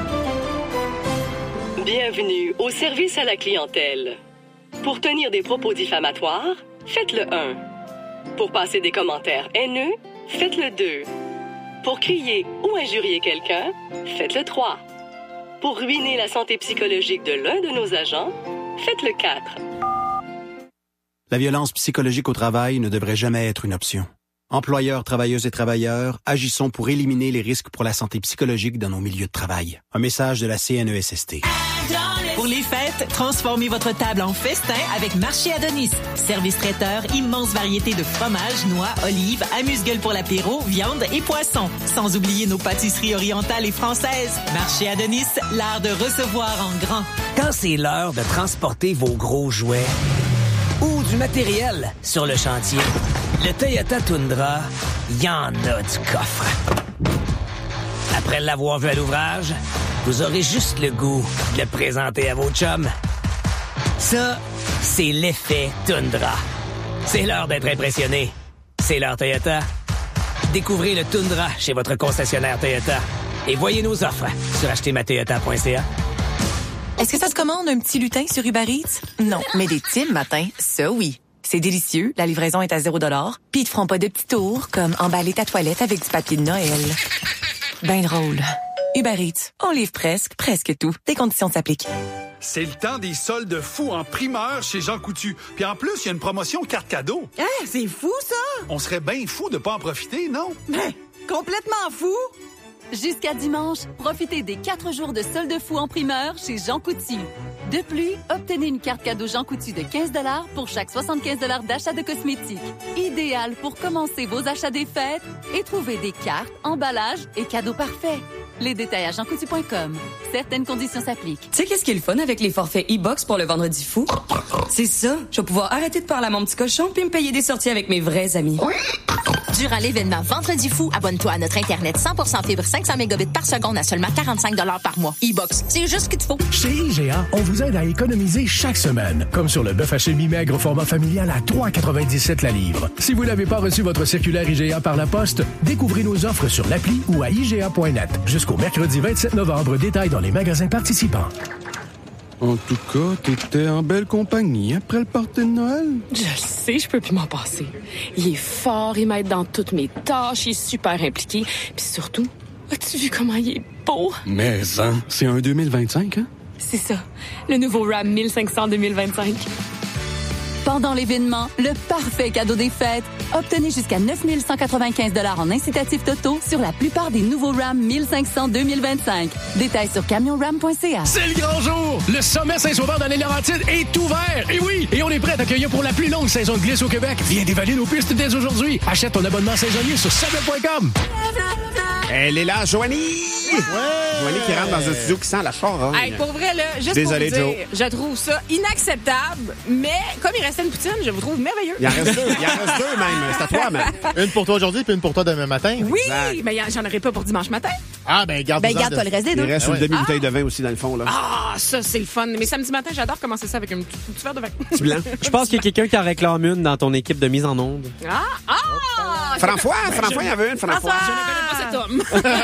Speaker 33: Bienvenue au service à la clientèle. Pour tenir des propos diffamatoires, faites le 1. Pour passer des commentaires haineux, faites le 2. Pour crier ou injurier quelqu'un, faites le 3. Pour ruiner la santé psychologique de l'un de nos agents, faites le 4.
Speaker 34: La violence psychologique au travail ne devrait jamais être une option. Employeurs, travailleuses et travailleurs, agissons pour éliminer les risques pour la santé psychologique dans nos milieux de travail. Un message de la CNESST.
Speaker 35: Pour les fêtes, transformez votre table en festin avec Marché Adonis. Service traiteur, immense variété de fromages, noix, olives, amuse-gueule pour l'apéro, viande et poissons. Sans oublier nos pâtisseries orientales et françaises. Marché Adonis, l'art de recevoir en grand.
Speaker 36: Quand c'est l'heure de transporter vos gros jouets ou du matériel sur le chantier,
Speaker 2: Le Toyota Tundra, il y en a du coffre. Après l'avoir vu à l'ouvrage, vous aurez juste le goût de le présenter à vos chums. Ça, c'est l'effet Tundra. C'est l'heure d'être impressionné. C'est l'heure Toyota. Découvrez le Tundra chez votre concessionnaire Toyota. Et voyez nos offres sur achetermatoyota.ca.
Speaker 5: Est-ce que ça se commande un petit lutin sur Uber Eats? Non, mais des petits le matin, ça oui. C'est délicieux, la livraison est à 0$, puis ils te feront pas de petits tours comme emballer ta toilette avec du papier de Noël. Ben drôle. Uber Eats, on livre presque tout. Des conditions s'appliquent.
Speaker 6: C'est le temps des soldes fous en primeur chez Jean Coutu. Puis en plus, il y a une promotion carte cadeau.
Speaker 7: Hein, c'est fou, ça!
Speaker 6: On serait bien fou de pas en profiter, non?
Speaker 7: Ben, complètement fou!
Speaker 8: Jusqu'à dimanche, profitez des 4 jours de solde fou en primeur chez Jean Coutu. De plus, obtenez une carte cadeau Jean Coutu de 15$ pour chaque 75$ d'achat de cosmétiques. Idéal pour commencer vos achats des fêtes et trouver des cartes, emballages et cadeaux parfaits. Les détails à jeancoutu.com. Certaines conditions s'appliquent.
Speaker 5: Tu sais qu'est-ce qui est le fun avec les forfaits e-box pour le vendredi fou? C'est ça. Je vais pouvoir arrêter de parler à mon petit cochon puis me payer des sorties avec mes vrais amis.
Speaker 28: Durant l'événement Vendredi fou, abonne-toi à notre Internet 100% fibre 500 mégabits par seconde à seulement 45$ par mois. E-box, c'est juste ce qu'il te faut.
Speaker 30: Chez IGA, on vous aide à économiser chaque semaine. Comme sur le bœuf haché mi-maigre format familial à 3,97 la livre. Si vous n'avez pas reçu votre circulaire IGA par la poste, découvrez nos offres sur l'appli ou à IGA.net. Jusqu'au mercredi 27 novembre, détail dans les magasins participants.
Speaker 9: En tout cas, t'étais en belle compagnie après le party de Noël.
Speaker 18: Je le sais, je peux plus m'en passer. Il est fort, il m'aide dans toutes mes tâches, il est super impliqué. Puis surtout, as-tu vu comment il est beau?
Speaker 9: Mais, c'est un 2025, hein?
Speaker 18: C'est ça, le nouveau Ram 1500 2025.
Speaker 8: Pendant l'événement, le parfait cadeau des fêtes, obtenez jusqu'à 9 195$ en incitatif Toto sur la plupart des nouveaux Ram 1500 2025. Détails sur camionram.ca.
Speaker 30: C'est le grand jour! Le sommet Saint-Sauveur dans les Laurentides est ouvert! Et oui! Et on est prêt à t'accueillir pour la plus longue saison de glisse au Québec. Viens dévaler nos pistes dès aujourd'hui. Achète ton abonnement saisonnier sur sablon.com.
Speaker 1: Elle est là, Joanie! Ouais! Joanie qui rentre dans un studio qui sent la charogne.
Speaker 11: Hey, pour vrai, là, juste
Speaker 1: Désolé,
Speaker 11: pour vous
Speaker 1: Joe.
Speaker 11: dire, je trouve ça inacceptable, mais comme il restait une poutine, je vous trouve merveilleux.
Speaker 1: Il en reste deux. Il en reste deux, même. C'est à toi, même.
Speaker 4: Une pour toi aujourd'hui puis une pour toi demain matin.
Speaker 11: Oui, mais j'en aurai pas pour dimanche matin.
Speaker 4: Ah, ben garde-toi
Speaker 3: le reste des deux.
Speaker 1: Il reste une demi-bouteille de vin aussi, dans le fond, là.
Speaker 11: Ah, ça, c'est le fun. Mais samedi matin, j'adore commencer ça avec un petit verre de vin.
Speaker 1: Petit blanc.
Speaker 13: Je pense qu'il y a quelqu'un qui en réclame une dans ton équipe de mise en onde.
Speaker 1: François, il y avait une, François.
Speaker 11: Je ne connais pas cet homme.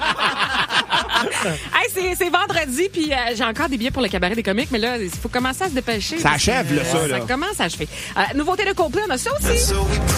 Speaker 11: Hey, c'est vendredi, puis j'ai encore des billets pour le cabaret des comiques, mais là, il faut commencer à se dépêcher.
Speaker 1: Ça achève, là, ça, là.
Speaker 11: Ça commence à achever. Nouveauté de Coldplay, on a ça aussi.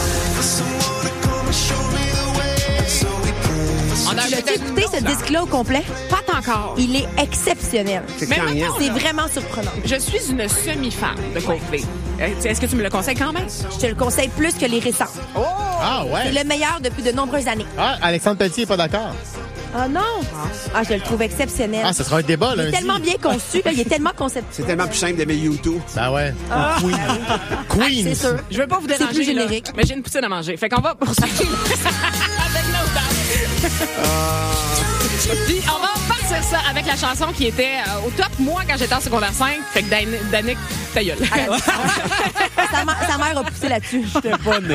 Speaker 3: As-tu écouté ce disque-là au complet?
Speaker 11: Pas encore.
Speaker 3: Il est exceptionnel.
Speaker 11: Mais maintenant,
Speaker 3: c'est vraiment surprenant.
Speaker 11: Je suis une semi-fan de Coldplay. Est-ce que tu me le conseilles quand même?
Speaker 3: Je te le conseille plus que les récents.
Speaker 11: Oh!
Speaker 4: Ah ouais?
Speaker 3: C'est le meilleur depuis de nombreuses années.
Speaker 4: Ah, Alexandre Pelletier est pas d'accord.
Speaker 3: Ah non! Ah, je le trouve exceptionnel.
Speaker 4: Ah, ce sera un débat,
Speaker 3: là. Il est tellement bien conçu, là, il est tellement conceptuel.
Speaker 1: C'est tellement plus simple d'aimer YouTube.
Speaker 4: Ben ouais.
Speaker 3: Ah,
Speaker 4: Queen. Queen.
Speaker 3: C'est sûr.
Speaker 11: Je veux pas vous déranger,
Speaker 3: C'est plus générique.
Speaker 11: là, mais j'ai une poutine à manger. Fait qu'on va poursuivre avec nos dames. Puis on va partir ça avec la chanson qui était au top, moi, quand j'étais en secondaire 5. Fait que Danick, ta gueule.
Speaker 3: Sa mère a poussé là-dessus.
Speaker 13: J'étais pas né.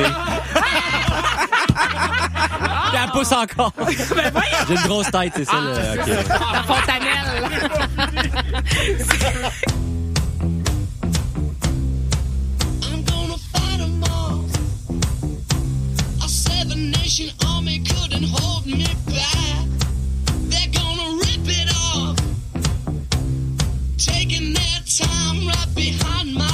Speaker 13: Elle pousse encore. J'ai une grosse tête, c'est ça. Okay.
Speaker 11: La fontanelle.
Speaker 12: I'm gonna fight 'em all. A 7-nation army couldn't hold me back. They're gonna rip it off, taking their time right behind my